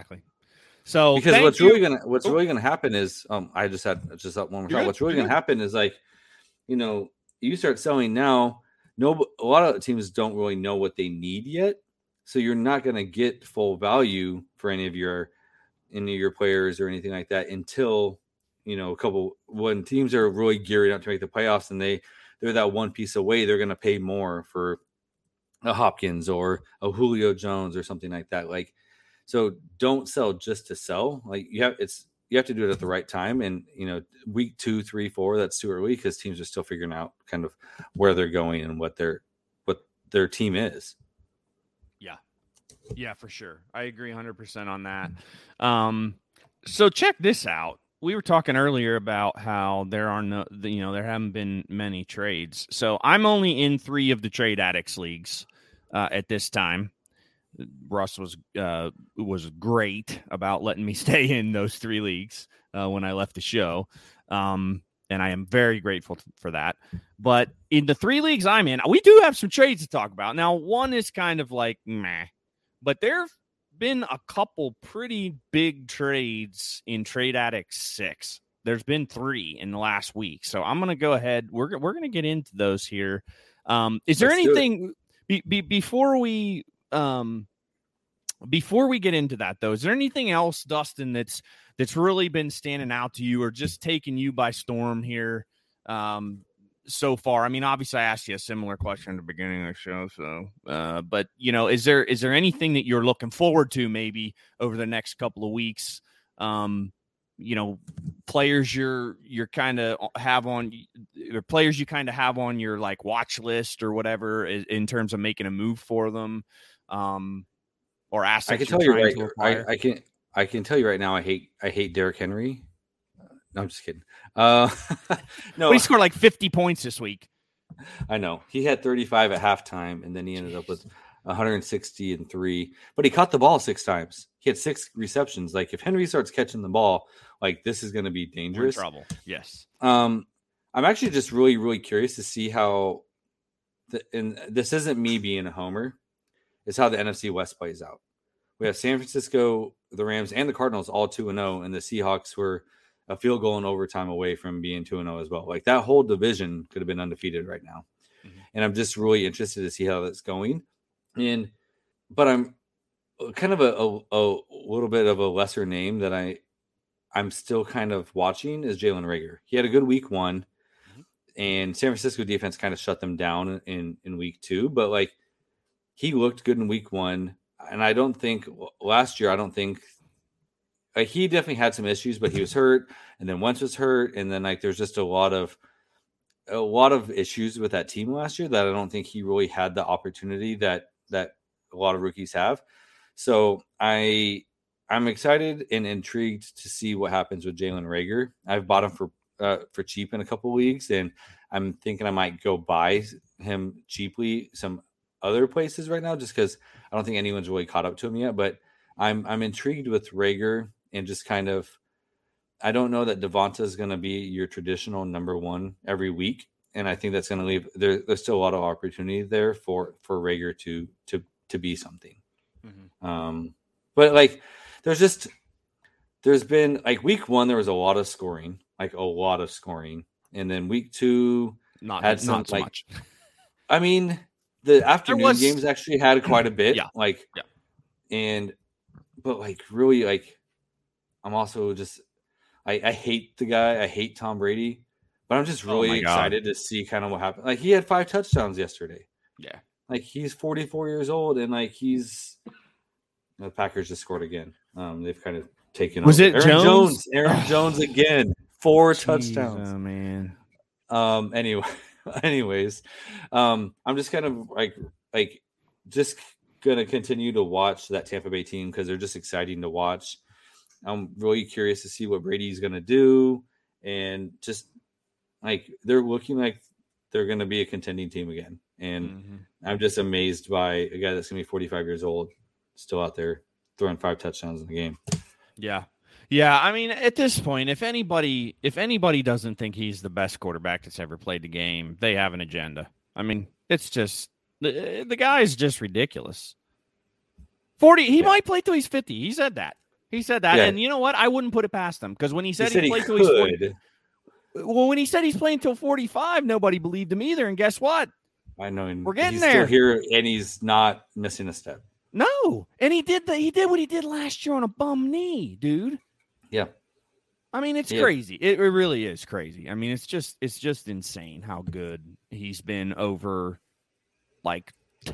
So because what's really gonna happen is I just had one more thought. What's really gonna happen is, like, you start selling now. A lot of teams don't really know what they need yet, so you're not gonna get full value for any of your players or anything like that until when teams are really gearing up to make the playoffs and they're that one piece away. They're gonna pay more for a Hopkins or a Julio Jones or something like that. Like, so don't sell just to sell. Like, you have to do it at the right time. And week 2, 3, 4, that's too early because teams are still figuring out kind of where they're going and what their team is. Yeah, for sure. I agree 100% on that. So check this out. We were talking earlier about how there haven't been many trades. So I'm only in 3 of the Trade Addicts leagues at this time. Russ was great about letting me stay in those 3 leagues when I left the show. And I am very grateful for that. But in the 3 leagues I'm in, we do have some trades to talk about. Now, one is kind of like meh, but there have been a couple pretty big trades in Trade Addicts 6. There's been 3 in the last week. So I'm going to go ahead. We're going to get into those here. Is there anything before we get into that, though? Is there anything else, Dustin, that's really been standing out to you or just taking you by storm here so far? I mean, obviously I asked you a similar question at the beginning of the show. So, but is there anything that you're looking forward to maybe over the next couple of weeks? Players you're kind of have on, or players you kind of have on your like watch list or whatever in terms of making a move for them, or assets. I can tell you right. I can tell you right now. I hate Derrick Henry. No, I'm just kidding. No, but he scored like 50 points this week. I know he had 35 at halftime, and then he ended up with 160 and 3. But he caught the ball 6 times. He had 6 receptions. Like, if Henry starts catching the ball, like, this is going to be dangerous. We're in trouble. Yes. I'm actually just really, really curious to see how. And this isn't me being a homer. It's how the NFC West plays out. We have San Francisco, the Rams, and the Cardinals all 2-0, and the Seahawks were a field goal in overtime away from being 2-0 as well. Like, that whole division could have been undefeated right now. And I'm just really interested to see how that's going. But I'm kind of a little bit of a lesser name that I'm still kind of watching is Jalen Reagor. He had a good week 1, and San Francisco defense kind of shut them down in week 2. But like he looked good in week 1, and I don't think last year. I don't think he definitely had some issues, but he was hurt, and then Wentz was hurt, and then like there's just a lot of issues with that team last year that I don't think he really had the opportunity that a lot of rookies have. So I'm excited and intrigued to see what happens with Jalen Reagor. I've bought him for cheap in a couple of leagues, and I'm thinking I might go buy him cheaply some other places right now, just because I don't think anyone's really caught up to him yet. But I'm intrigued with Reagor, and just kind of, I don't know that Devonta is going to be your traditional number 1 every week, and I think that's going to leave there's still a lot of opportunity there for Reagor to be something. But like there's been like week 1 there was a lot of scoring, and then week 2 not so much. I mean, the afternoon games actually had quite a bit, but like really, like I'm also just I hate the guy. I hate Tom Brady, but I'm just really excited to see kind of what happened. Like he had 5 touchdowns yesterday. Yeah, like he's 44 years old, and like the Packers just scored again. They've kind of taken over. It Aaron Jones? Aaron Jones again, 4 touchdowns. Oh man. Anyways, I'm just kind of like just gonna continue to watch that Tampa Bay team because they're just exciting to watch. I'm really curious to see what Brady's gonna do, and just like they're looking like they're gonna be a contending team again. And I'm just amazed by a guy that's gonna be 45 years old, still out there throwing 5 touchdowns in the game. Yeah. I mean, at this point, if anybody doesn't think he's the best quarterback that's ever played the game, they have an agenda. I mean, it's just the guy is just ridiculous. 40, he might play till he's 50. He said that. And you know what? I wouldn't put it past him, because when he said he played till he's 40, well, when he said he's playing till 45, nobody believed him either. And guess what? I know. We're getting he's there. Still here, and he's not missing a step. No, and he did what he did last year on a bum knee, dude. Yeah. I mean, it's crazy. It really is crazy. I mean, it's just insane how good he's been over like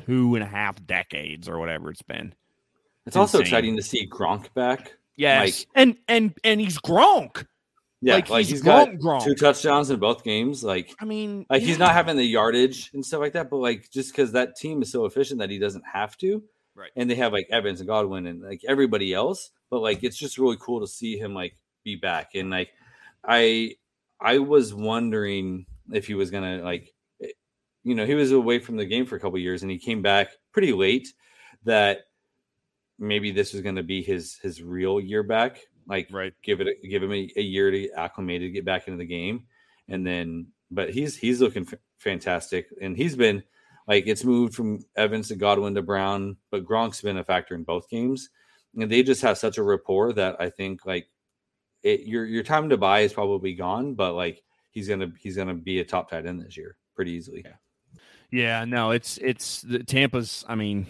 2.5 decades or whatever it's been. It's also exciting to see Gronk back. Yes, and he's Gronk. Yeah, like he's got 2 touchdowns in both games. Like, I mean, like he's not having the yardage and stuff like that, but like just because that team is so efficient that he doesn't have to. Right. And they have like Evans and Godwin and like everybody else, but like it's just really cool to see him like be back. And like I was wondering if he was gonna like, you know, he was away from the game for a couple of years and he came back pretty late, that maybe this was going to be his real year back. Like, give him a year to acclimate, to get back into the game, and then. But he's looking fantastic, and he's been. Like, it's moved from Evans to Godwin to Brown, but Gronk's been a factor in both games. And they just have such a rapport that I think, like, your time to buy is probably gone, but, like, he's gonna be a top tight end this year pretty easily. Yeah, no, it's the Tampa's. I mean,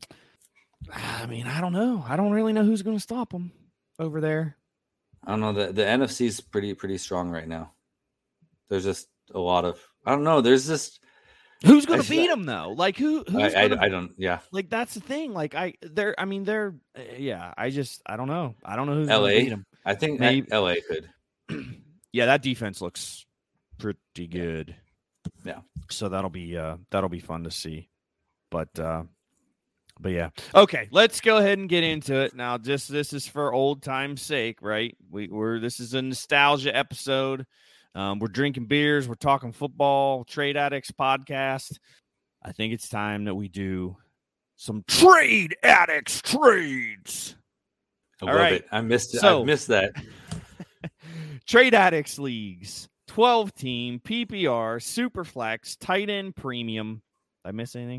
I don't know. I don't really know who's going to stop them over there. I don't know. The NFC is pretty strong right now. There's just a lot of, I don't know. There's just. Who's going to beat them though? Like who's I don't. Yeah. Like that's the thing. Like I don't know. I don't know who's LA. going to beat them. I think LA could. Yeah, that defense looks pretty good. Yeah. So that'll be fun to see. But yeah. Okay, let's go ahead and get into it. Now, this is for old time's sake, right? This is a nostalgia episode. We're drinking beers, we're talking football, Trade Addicts podcast. I think it's time that we do some Trade Addicts trades. I love it. I missed it. I missed that. Trade Addicts leagues, 12-team, PPR, Superflex, tight end premium. Did I miss anything?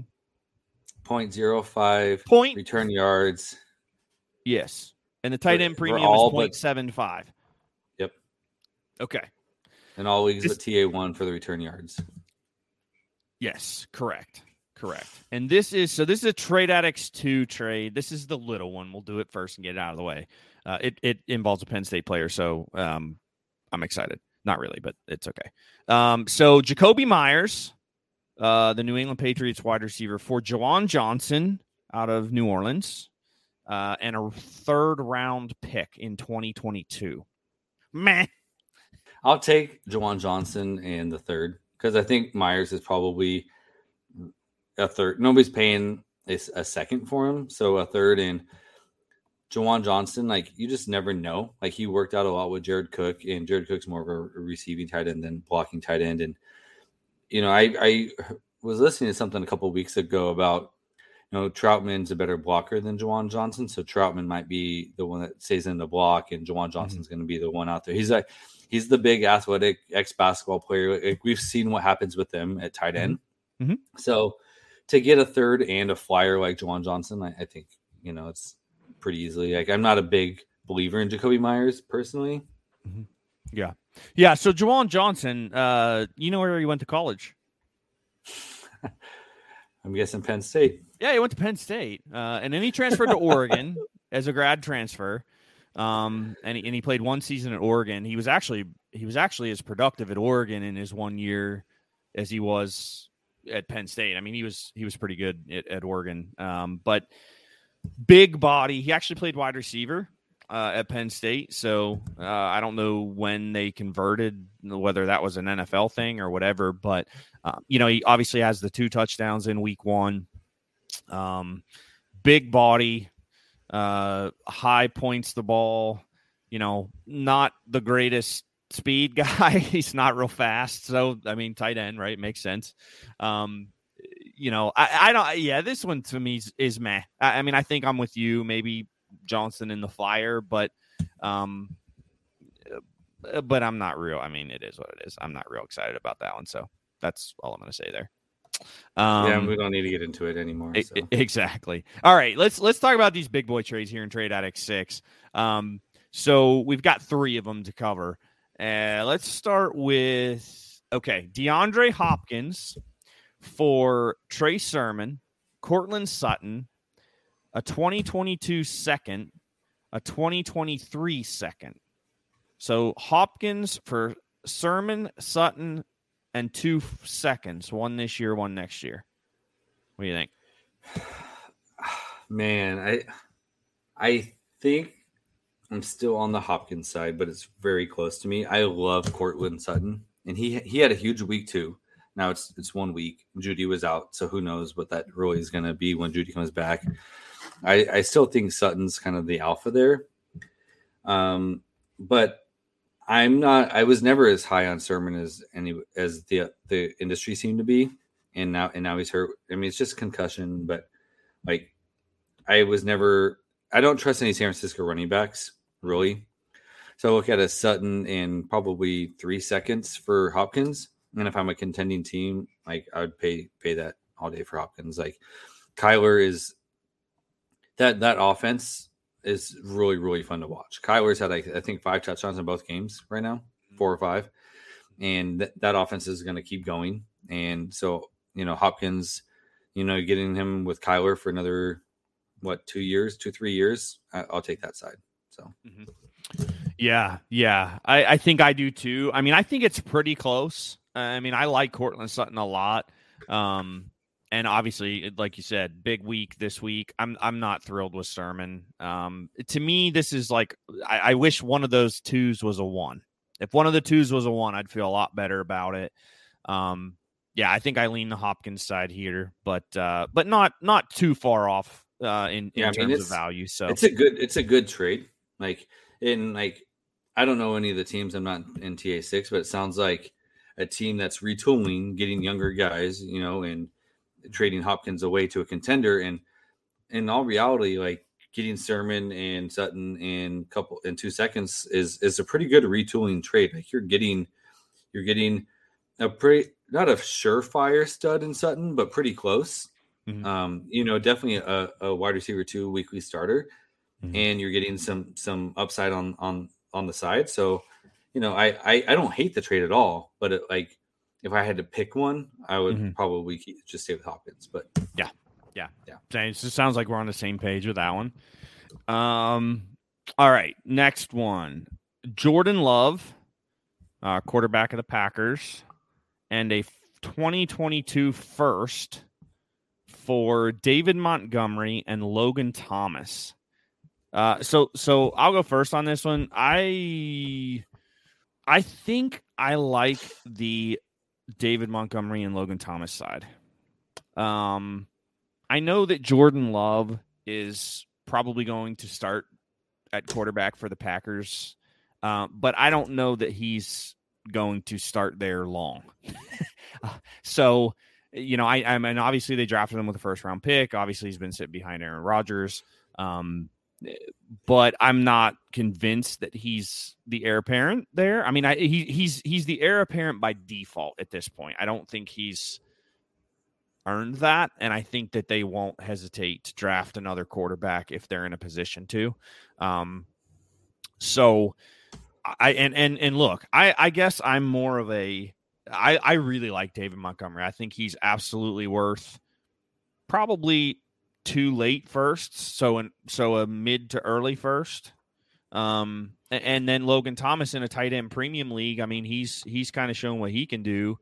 0.05 return yards. Yes. And the tight end premium is 0.75. Yep. Okay. And all leagues but TA1 for the return yards. Yes, correct. And this is a Trade Addicts 2 trade. This is the little one. We'll do it first and get it out of the way. It involves a Penn State player, so I'm excited. Not really, but it's okay. So Jacoby Myers, the New England Patriots wide receiver, for Juwan Johnson out of New Orleans, and a 3rd round pick in 2022. Meh. I'll take Juwan Johnson in the 3rd because I think Myers is probably a 3rd. Nobody's paying a 2nd for him, so a 3rd. And Juwan Johnson, like, you just never know. Like, he worked out a lot with Jared Cook, and Jared Cook's more of a receiving tight end than blocking tight end. And I was listening to something a couple of weeks ago about, Troutman's a better blocker than Juwan Johnson, so Troutman might be the one that stays in the block, and Juwan Johnson's going to be the one out there. He's the big athletic ex-basketball player. Like, we've seen what happens with them at tight end. Mm-hmm. So to get a 3rd and a flyer like Juwan Johnson, I think, it's pretty easily. Like, I'm not a big believer in Jacoby Myers personally. Mm-hmm. Yeah. So Juwan Johnson, you know where he went to college? I'm guessing Penn State. Yeah, he went to Penn State, and then he transferred to Oregon as a grad transfer. And he played 1 season at Oregon. He was actually as productive at Oregon in his 1 year as he was at Penn State. I mean, he was pretty good at Oregon. But big body. He actually played wide receiver at Penn State. So I don't know when they converted, whether that was an NFL thing or whatever. But he obviously has the 2 touchdowns in week 1. Big body. High points the ball, not the greatest speed guy. He's not real fast. So, I mean, tight end, right? Makes sense. I don't, this one to me is meh. I mean, I think I'm with you, maybe Johnson in the flyer, but I'm not real. I mean, it is what it is. I'm not real excited about that one. So that's all I'm going to say there. We don't need to get into it anymore. So. Exactly. All right, let's talk about these big boy trades here in Trade Addict 6. So we've got 3 of them to cover. Let's start with DeAndre Hopkins for Trey Sermon, Cortland Sutton, a 2022 second, a 2023 second. So Hopkins for Sermon, Sutton, and 2 seconds, 1 this year, 1 next year. What do you think? Man, I think I'm still on the Hopkins side, but it's very close to me. I love Cortland Sutton, and he had a huge week too. Now it's 1 week. Judy was out, so who knows what that really is going to be when Judy comes back. I still think Sutton's kind of the alpha there, but I was never as high on Sermon as the industry seemed to be, and now he's hurt. I mean, it's just concussion, but like I don't trust any San Francisco running backs really. So I look at a Sutton in probably 3 seconds for Hopkins, and if I'm a contending team, like I would pay that all day for Hopkins. Like Kyler is that offense is really, really fun to watch. Kyler's had, I think, 5 touchdowns in both games right now, 4 or 5. And that offense is going to keep going. And so, Hopkins, getting him with Kyler for another, 2, 3 years, I'll take that side. So, Yeah. I think I do too. I mean, I think it's pretty close. I mean, I like Cortland Sutton a lot. And obviously, like you said, big week this week. I'm not thrilled with Sermon. To me, this is like I wish one of those 2s was a 1. If one of the 2s was a 1, I'd feel a lot better about it. I think I lean the Hopkins side here, but not too far off in terms of value. So it's a good trade. I don't know any of the teams. I'm not in TA6, but it sounds like a team that's retooling, getting younger guys, and trading Hopkins away to a contender. And in all reality, like getting Sermon and Sutton in 2 seconds is a pretty good retooling trade. Like you're getting a pretty, not a surefire stud in Sutton, but pretty close. Mm-hmm. Definitely a wide receiver 2 weekly starter. Mm-hmm. And you're getting some upside on the side. So, I don't hate the trade at all, but if I had to pick one, I would Mhm. probably just stay with Hopkins. But Yeah. It just sounds like we're on the same page with that one. All right, next one. Jordan Love, quarterback of the Packers, and a 2022 first for David Montgomery and Logan Thomas. So I'll go first on this one. I think I like the David Montgomery and Logan Thomas side. I know that Jordan Love is probably going to start at quarterback for the Packers, but I don't know that he's going to start there long. So, I mean, obviously they drafted him with a first-round pick. Obviously, he's been sitting behind Aaron Rodgers, but I'm not convinced that he's the heir apparent there. I mean, he's the heir apparent by default at this point. I don't think he's earned that, and I think that they won't hesitate to draft another quarterback if they're in a position to. So look, I guess I'm more of I really like David Montgomery. I think he's absolutely worth probably 2 late firsts, so a mid to early first. And then Logan Thomas in a tight end premium league. I mean, he's kind of shown what he can do.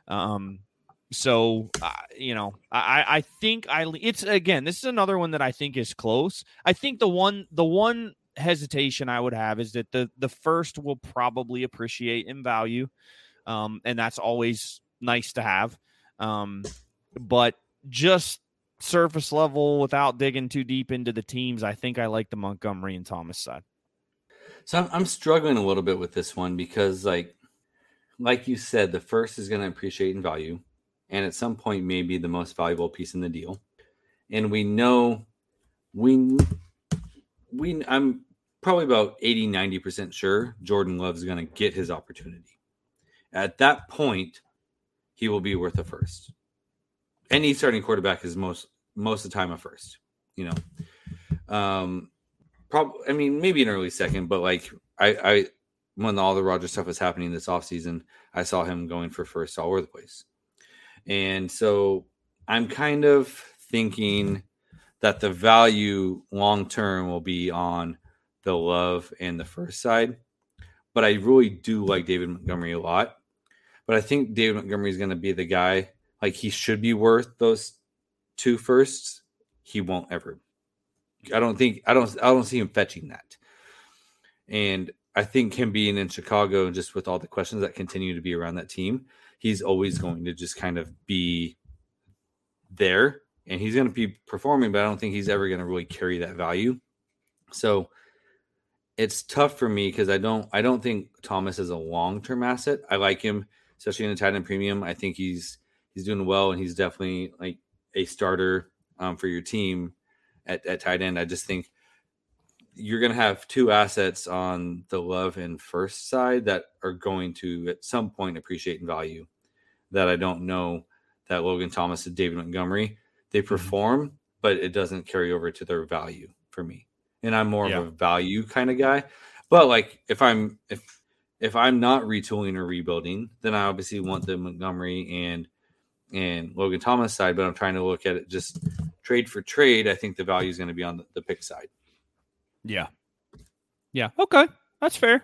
So, I think it's, again, this is another one that I think is close. I think the one hesitation I would have is that the first will probably appreciate in value. And that's always nice to have. But just surface level without digging too deep into the teams, I think I like the Montgomery and Thomas side. So I'm struggling a little bit with this one because like you said, the first is going to appreciate in value. And at some point, maybe the most valuable piece in the deal. And we know, I'm probably about 80, 90% sure Jordan Love is going to get his opportunity. At that point, he will be worth a first. Any starting quarterback is most of the time a first, probably, I mean, maybe an early second, but like I when all the Rodgers stuff was happening this offseason, I saw him going for first all over the place. And so I'm kind of thinking that the value long-term will be on the Love and the first side. But I really do like David Montgomery a lot. But I think David Montgomery is going to be the guy, like he should be worth those 2 firsts. He won't ever. I don't see him fetching that. And I think him being in Chicago, just with all the questions that continue to be around that team, he's always going to just kind of be there and he's going to be performing, but I don't think he's ever going to really carry that value. So it's tough for me because I don't think Thomas is a long-term asset. I like him, especially in the tight end premium. I think he's doing well and he's definitely like a starter for your team at tight end. I just think you're going to have 2 assets on the Love and first side that are going to at some point appreciate in value that I don't know that Logan Thomas and David Montgomery, they perform, but it doesn't carry over to their value for me. And I'm more of a value kind of guy. But like if I'm not retooling or rebuilding, then I obviously want the Montgomery and Logan Thomas side, but I'm trying to look at it just trade for trade. I think the value is going to be on the pick side. Yeah. Okay. That's fair.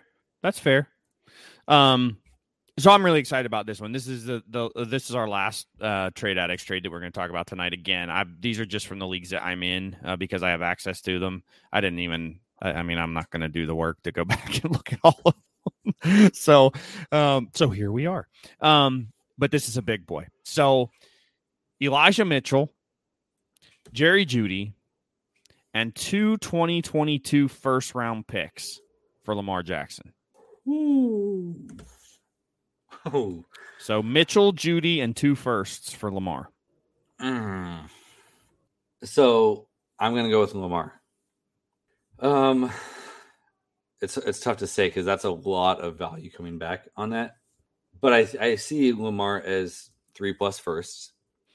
So I'm really excited about this one. This is this is our last Trade Addicts trade that we're going to talk about tonight. Again, these are just from the leagues that I'm in because I have access to them. I mean, I'm not going to do the work to go back and look at all of them. So here we are. But this is a big boy. So Elijah Mitchell, Jerry Jeudy, and 2 2022 first-round picks for Lamar Jackson. Ooh. Oh. So Mitchell, Jeudy, and 2 firsts for Lamar. So I'm going to go with Lamar. It's tough to say because that's a lot of value coming back on that. But I see Lamar as 3+ firsts.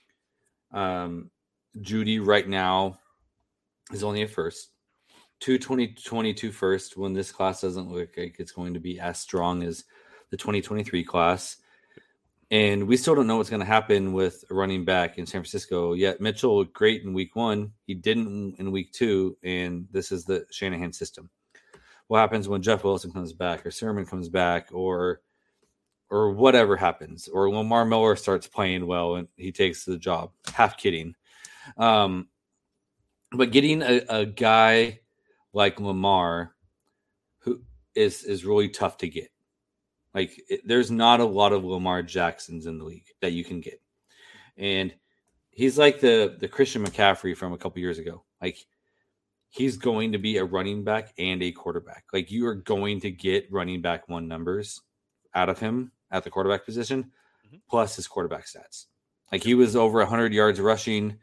Jeudy right now is only a first. 2 2022 first when this class doesn't look like it's going to be as strong as the 2023 class. And we still don't know what's going to happen with a running back in San Francisco. Yet Mitchell looked great in week 1. He didn't in week 2. And this is the Shanahan system. What happens when Jeff Wilson comes back or Sermon comes back or whatever happens, or Lamar Miller starts playing well and he takes the job? Half kidding. But getting a guy like Lamar who is really tough to get. Like, there's not a lot of Lamar Jacksons in the league that you can get. And he's like the Christian McCaffrey from a couple years ago. Like, he's going to be a running back and a quarterback. Like, you are going to get running back 1 numbers out of him at the quarterback position, plus his quarterback stats. Like, he was over 100 yards rushing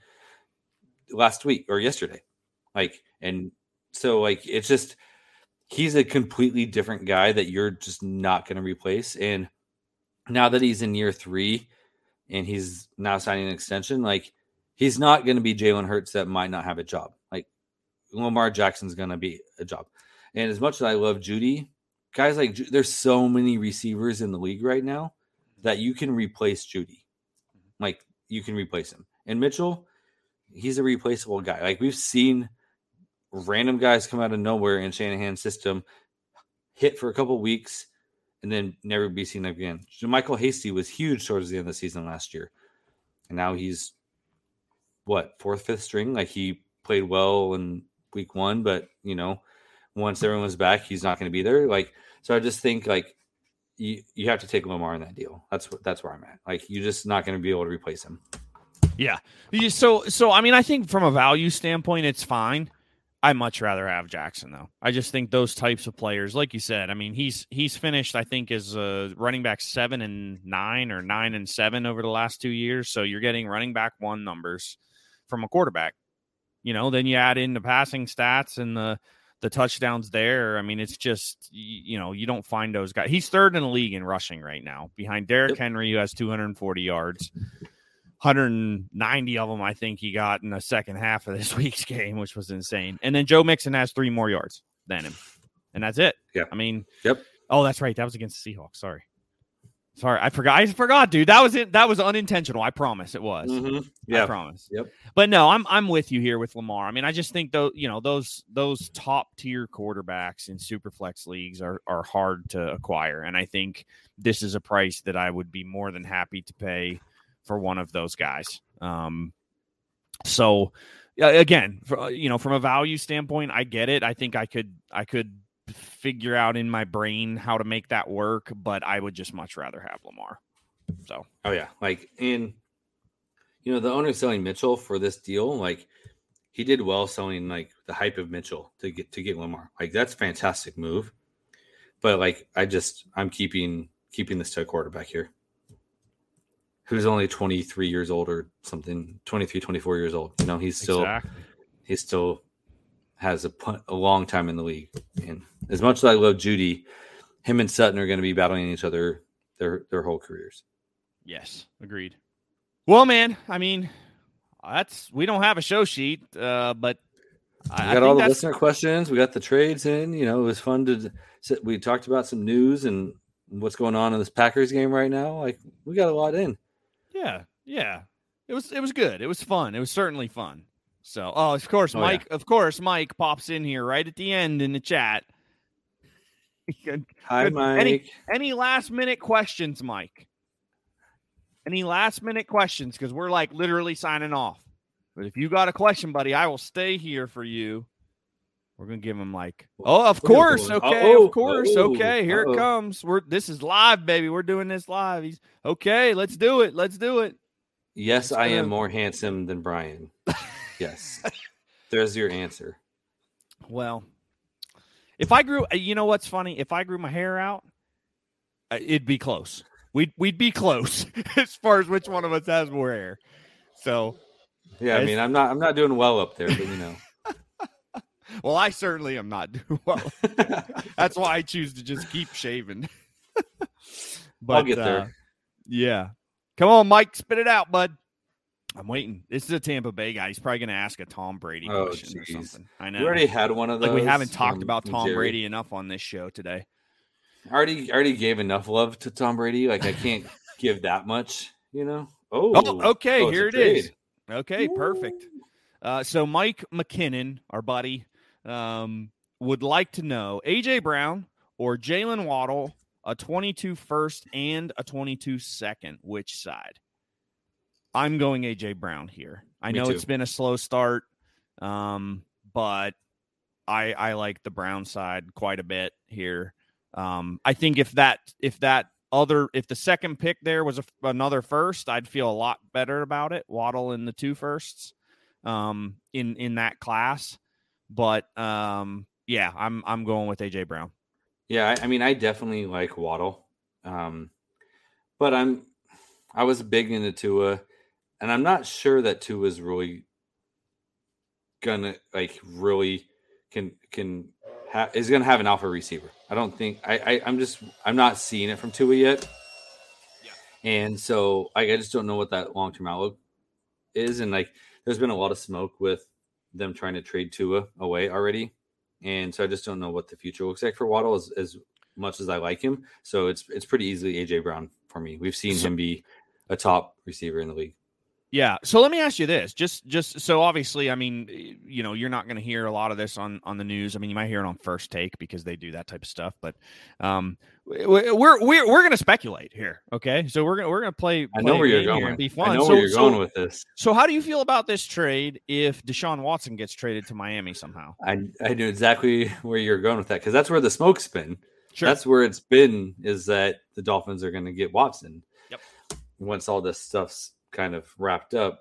last week or yesterday. Like, and so, like, it's just, he's a completely different guy that you're just not going to replace. And now that he's in year 3 and he's now signing an extension, like, he's not going to be Jalen Hurts that might not have a job. Like, Lamar Jackson's going to be a job. And as much as I love Judy, guys like, there's so many receivers in the league right now that you can replace Judy. Like, you can replace him. And Mitchell, he's a replaceable guy. Like, we've seen random guys come out of nowhere in Shanahan's system, hit for a couple weeks, and then never be seen again. Michael Hasty was huge towards the end of the season last year. And now he's, 4th, 5th string? Like, he played well in week 1, but, once everyone was back, he's not going to be there. Like, so I just think, like, you have to take Lamar in that deal. That's where I'm at. Like, you're just not going to be able to replace him. Yeah. So I mean, I think from a value standpoint, it's fine. I much rather have Jackson, though. I just think those types of players, like you said, I mean, he's finished, I think, as running back 7 and 9 or 9 and 7 over the last 2 years. So you're getting running back 1 numbers from a quarterback. Then you add in the passing stats and the touchdowns there. I mean, it's just, you don't find those guys. He's 3rd in the league in rushing right now, behind Derrick Henry, who has 240 yards. 190 of them, I think, he got in the second half of this week's game, which was insane. And then Joe Mixon has 3 more yards than him. And that's it. Yeah. I mean, yep. Oh, that's right. That was against the Seahawks. Sorry. I forgot, dude. That was it. That was unintentional. I promise it was. Mm-hmm. Yeah. I promise. Yep. But no, I'm with you here with Lamar. I mean, I just think those top tier quarterbacks in superflex leagues are hard to acquire. And I think this is a price that I would be more than happy to pay for one of those guys. So again, from a value standpoint, I get it. I think I could figure out in my brain how to make that work, but I would just much rather have Lamar. So, oh yeah. Like, and the owner selling Mitchell for this deal, like, he did well selling like the hype of Mitchell to get Lamar. Like, that's a fantastic move. But like, I'm keeping this to a quarterback here, who's only 23 years old or something, 23, 24 years old. He still has a long time in the league. And as much as I love Judy, him and Sutton are going to be battling each other their whole careers. Yes, agreed. Well, man, I mean, we don't have a show sheet, but we got all the listener questions. We got the trades in. It was fun to sit. We talked about some news and what's going on in this Packers game right now. Like, we got a lot in. Yeah. It was good. It was fun. It was certainly fun. So, of course, Mike. Yeah. Of course, Mike pops in here right at the end in the chat. Hi, Mike. Any last minute questions, Mike? Any last minute questions? Because we're like literally signing off. But if you got a question, buddy, I will stay here for you. We're gonna give him like, of course, okay, of course, okay. Here it comes. This is live, baby. We're doing this live. He's okay. Let's do it. Yes, I am more handsome than Brian. Yes, there's your answer. Well, if I grew, what's funny? If I grew my hair out, it'd be close. We'd be close as far as which one of us has more hair. So, yeah, I mean, I'm not doing well up there, but Well, I certainly am not doing well. That's why I choose to just keep shaving. But I'll get there. Yeah. Come on, Mike, spit it out, bud. I'm waiting. This is a Tampa Bay guy. He's probably going to ask a Tom Brady question or something. I know. We already had one of those. Like, we haven't talked about Tom Brady enough on this show today. I already gave enough love to Tom Brady. Like, I can't give that much, you know. Okay, here it is. Trade. Okay, perfect. So Mike McKinnon, our buddy, would like to know AJ Brown or Jalen Waddle, a 22 first and a 22 second. Which side? I'm going AJ Brown here. I know it's been a slow start, but I like the Brown side quite a bit here. I think if the second pick there was another first, I'd feel a lot better about it. Waddle in the 2 firsts in that class. But yeah, I'm going with AJ Brown. Yeah, I mean, I definitely like Waddle. But I was big into Tua, and I'm not sure that Tua is really gonna is gonna have an alpha receiver. I don't think I'm not seeing it from Tua yet. Yeah. And so I just don't know what that long-term outlook is. And like there's been a lot of smoke with them trying to trade Tua away already. And so I just don't know what the future looks like for Waddle as much as I like him. So it's pretty easily AJ Brown for me. We've seen him be a top receiver in the league. Yeah. So let me ask you this, just so obviously, I mean, you know, you're not going to hear a lot of this on the news. I mean, you might hear it on First Take because they do that type of stuff, but we're going to speculate here. Okay. So we're going to play. I know where you're going. And be fun. I know where you're going with this. So how do you feel about this trade if Deshaun Watson gets traded to Miami somehow? I knew exactly where you're going with that because that's where the smoke's been. Sure. That's where it's been, is that the Dolphins are going to get Watson. Yep. Once all this stuff's kind of wrapped up.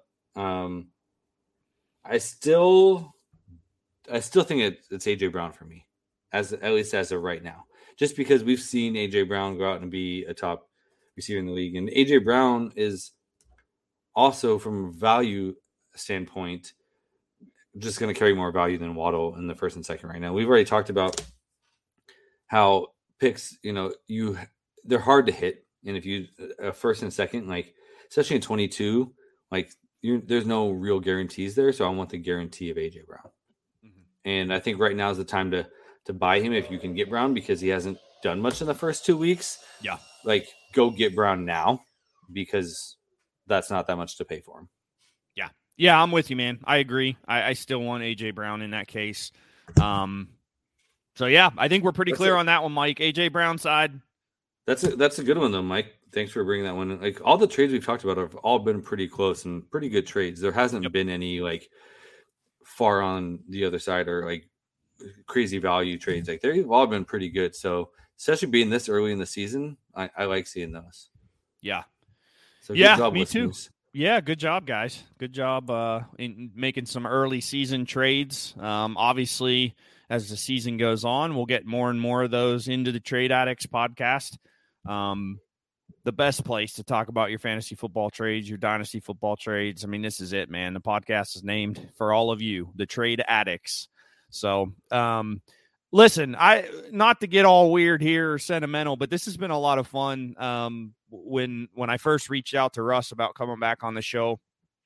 I still think it's AJ Brown for me, at least as of right now, just because we've seen AJ Brown go out and be a top receiver in the league. And AJ Brown is also, from a value standpoint, just going to carry more value than Waddle in the first and second right now. We've already talked about how picks, you know, they're hard to hit. And if you first and second, like, especially in 22, like there's no real guarantees there. So I want the guarantee of AJ Brown. Mm-hmm. And I think right now is the time to buy him if you can get Brown, because he hasn't done much in the first 2 weeks. Yeah. Like, go get Brown now, because that's not that much to pay for him. Yeah. Yeah, I'm with you, man. I agree. I still want AJ Brown in that case. So yeah, I think we're pretty clear on that one, Mike. AJ Brown side. That's a good one though, Mike. Thanks for bringing that one. Like, all the trades we've talked about have all been pretty close and pretty good trades. There hasn't been any like far on the other side or like crazy value trades. Like, they've all been pretty good. So especially being this early in the season, I like seeing those. Yeah. So good job, me listeners. Too. Yeah, good job, guys. Good job in making some early season trades. Obviously, as the season goes on, we'll get more and more of those into the Trade Addicts podcast. The best place to talk about your fantasy football trades, your dynasty football trades. I mean, this is it, man. The podcast is named for all of you, the Trade Addicts. So, listen, not to get all weird here or sentimental, but this has been a lot of fun. When I first reached out to Russ about coming back on the show,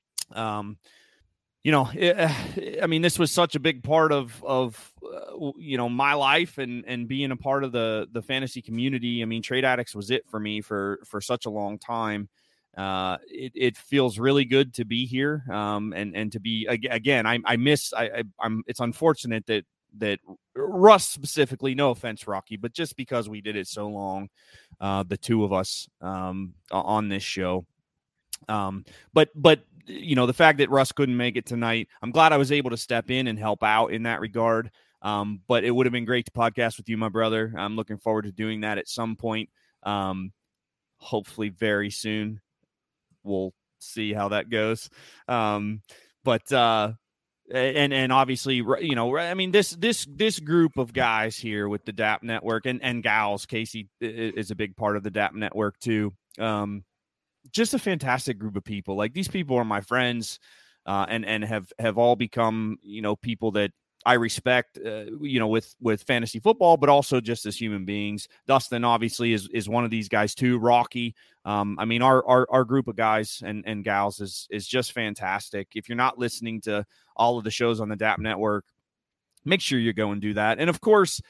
you know, I mean, this was such a big part of you know, my life and being a part of the fantasy community. I mean, Trade Addicts was it for me for such a long time. It feels really good to be here. And to be, again, it's unfortunate that Russ specifically, no offense, Rocky, but just because we did it so long, the two of us on this show. But you know, the fact that Russ couldn't make it tonight, I'm glad I was able to step in and help out in that regard. But it would have been great to podcast with you, my brother. I'm looking forward to doing that at some point. Hopefully very soon. We'll see how that goes. But obviously, you know, I mean, this group of guys here with the DAP network and gals, Casey is a big part of the DAP network too. Just a fantastic group of people. Like, these people are my friends, and have all become, you know, people that I respect, you know, with fantasy football, but also just as human beings. Dustin obviously is one of these guys too. Rocky. I mean, our group of guys and gals is just fantastic. If you're not listening to all of the shows on the DAP network, make sure you go and do that. And of course,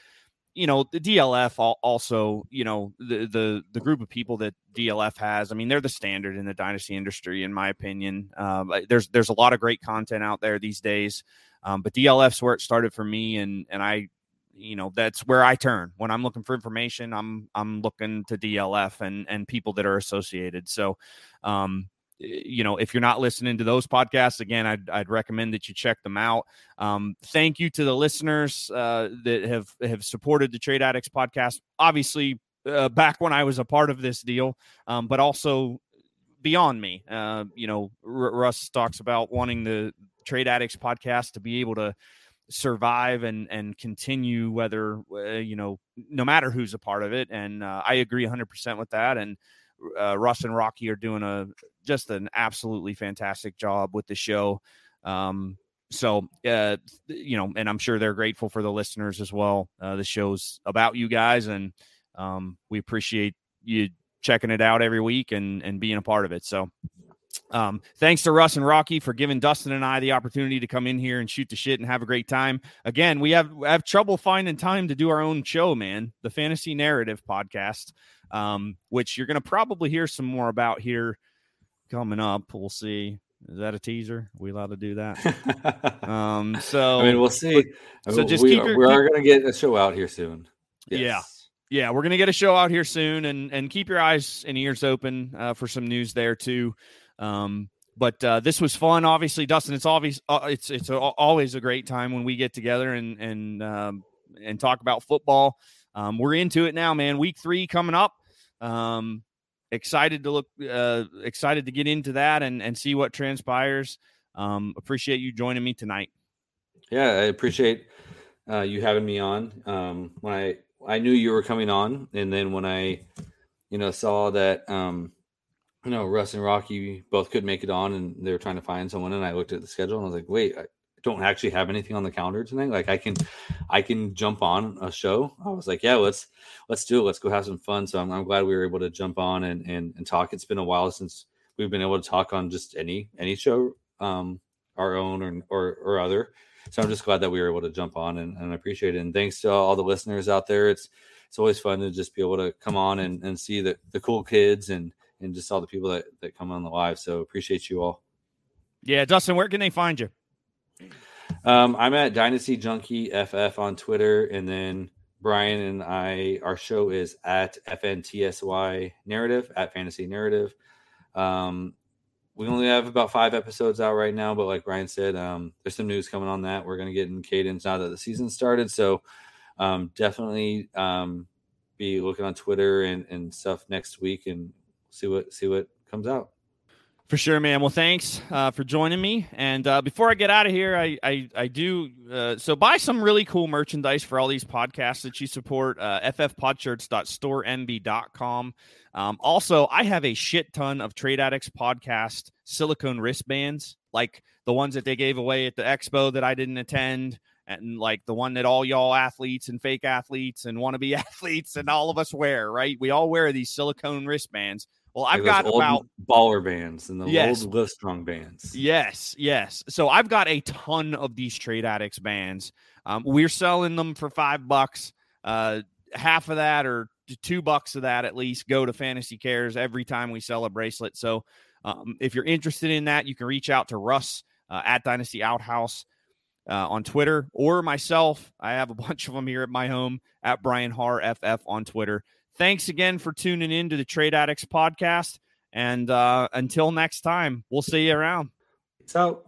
the DLF also, the group of people that DLF has, I mean, they're the standard in the dynasty industry, in my opinion. There's a lot of great content out there these days, but DLF's where it started for me, and I, that's where I turn when I'm looking for information. I'm looking to DLF and people that are associated. So, if you're not listening to those podcasts, again, I'd recommend that you check them out. Thank you to the listeners that have supported the Trade Addicts podcast. Obviously, back when I was a part of this deal, but also beyond me. Russ talks about wanting the Trade Addicts podcast to be able to survive and continue, whether no matter who's a part of it. And I agree 100% with that. And Russ and Rocky are doing just an absolutely fantastic job with the show. And I'm sure they're grateful for the listeners as well. The show's about you guys, and we appreciate you checking it out every week and being a part of it. So thanks to Russ and Rocky for giving Dustin and I the opportunity to come in here and shoot the shit and have a great time. Again, we have trouble finding time to do our own show, man. The Fantasy Narrative podcast, which you're going to probably hear some more about here coming up. We'll see. Is that a teaser? Are we allowed to do that? So I mean, we'll see. So just we are going to get a show out here soon. Yes. Yeah, we're going to get a show out here soon, and keep your eyes and ears open for some news there too. But this was fun. Obviously, Dustin, it's obvious. It's always a great time when we get together and talk about football. We're into it now, man. Week 3 coming up. Excited to get into that and see what transpires. Appreciate you joining me tonight. Yeah, I appreciate you having me on. When I knew you were coming on, and then when I, saw that, Russ and Rocky both couldn't make it on, and they were trying to find someone, and I looked at the schedule and I was like, wait, I don't actually have anything on the calendar tonight. Like I can jump on a show. I was like, yeah, let's do it. Let's go have some fun. So I'm glad we were able to jump on and talk. It's been a while since we've been able to talk on just any show, our own or other. So I'm just glad that we were able to jump on and I appreciate it. And thanks to all the listeners out there. It's always fun to just be able to come on and see the cool kids and just all the people that come on the live. So appreciate you all. Yeah. Dustin, where can they find you? I'm at Dynasty Junkie FF on Twitter. And then Brian and our show is at FNTSY Narrative, at Fantasy Narrative. We only have about 5 episodes out right now, but like Brian said, there's some news coming on that. We're going to get in cadence now that the season started. So definitely be looking on Twitter and stuff next week and see what comes out. For sure, man. Well, thanks for joining me. And before I get out of here, I do so buy some really cool merchandise for all these podcasts that you support. ffpodshirts.storemb.com. Also, I have a shit ton of Trade Addicts podcast silicone wristbands, like the ones that they gave away at the expo that I didn't attend, and like the one that all y'all athletes and fake athletes and wannabe athletes and all of us wear, right? We all wear these silicone wristbands. Well, I've got about baller bands and the old Livestrong bands. Yes. So I've got a ton of these Trade Addicts bands. We're selling them for $5. Half of that or $2 of that at least go to Fantasy Cares every time we sell a bracelet. So if you're interested in that, you can reach out to Russ at Dynasty Outhouse on Twitter, or myself. I have a bunch of them here at my home at Brian Har FF on Twitter. Thanks again for tuning in to the Trade Addicts podcast. And until next time, we'll see you around. Peace out.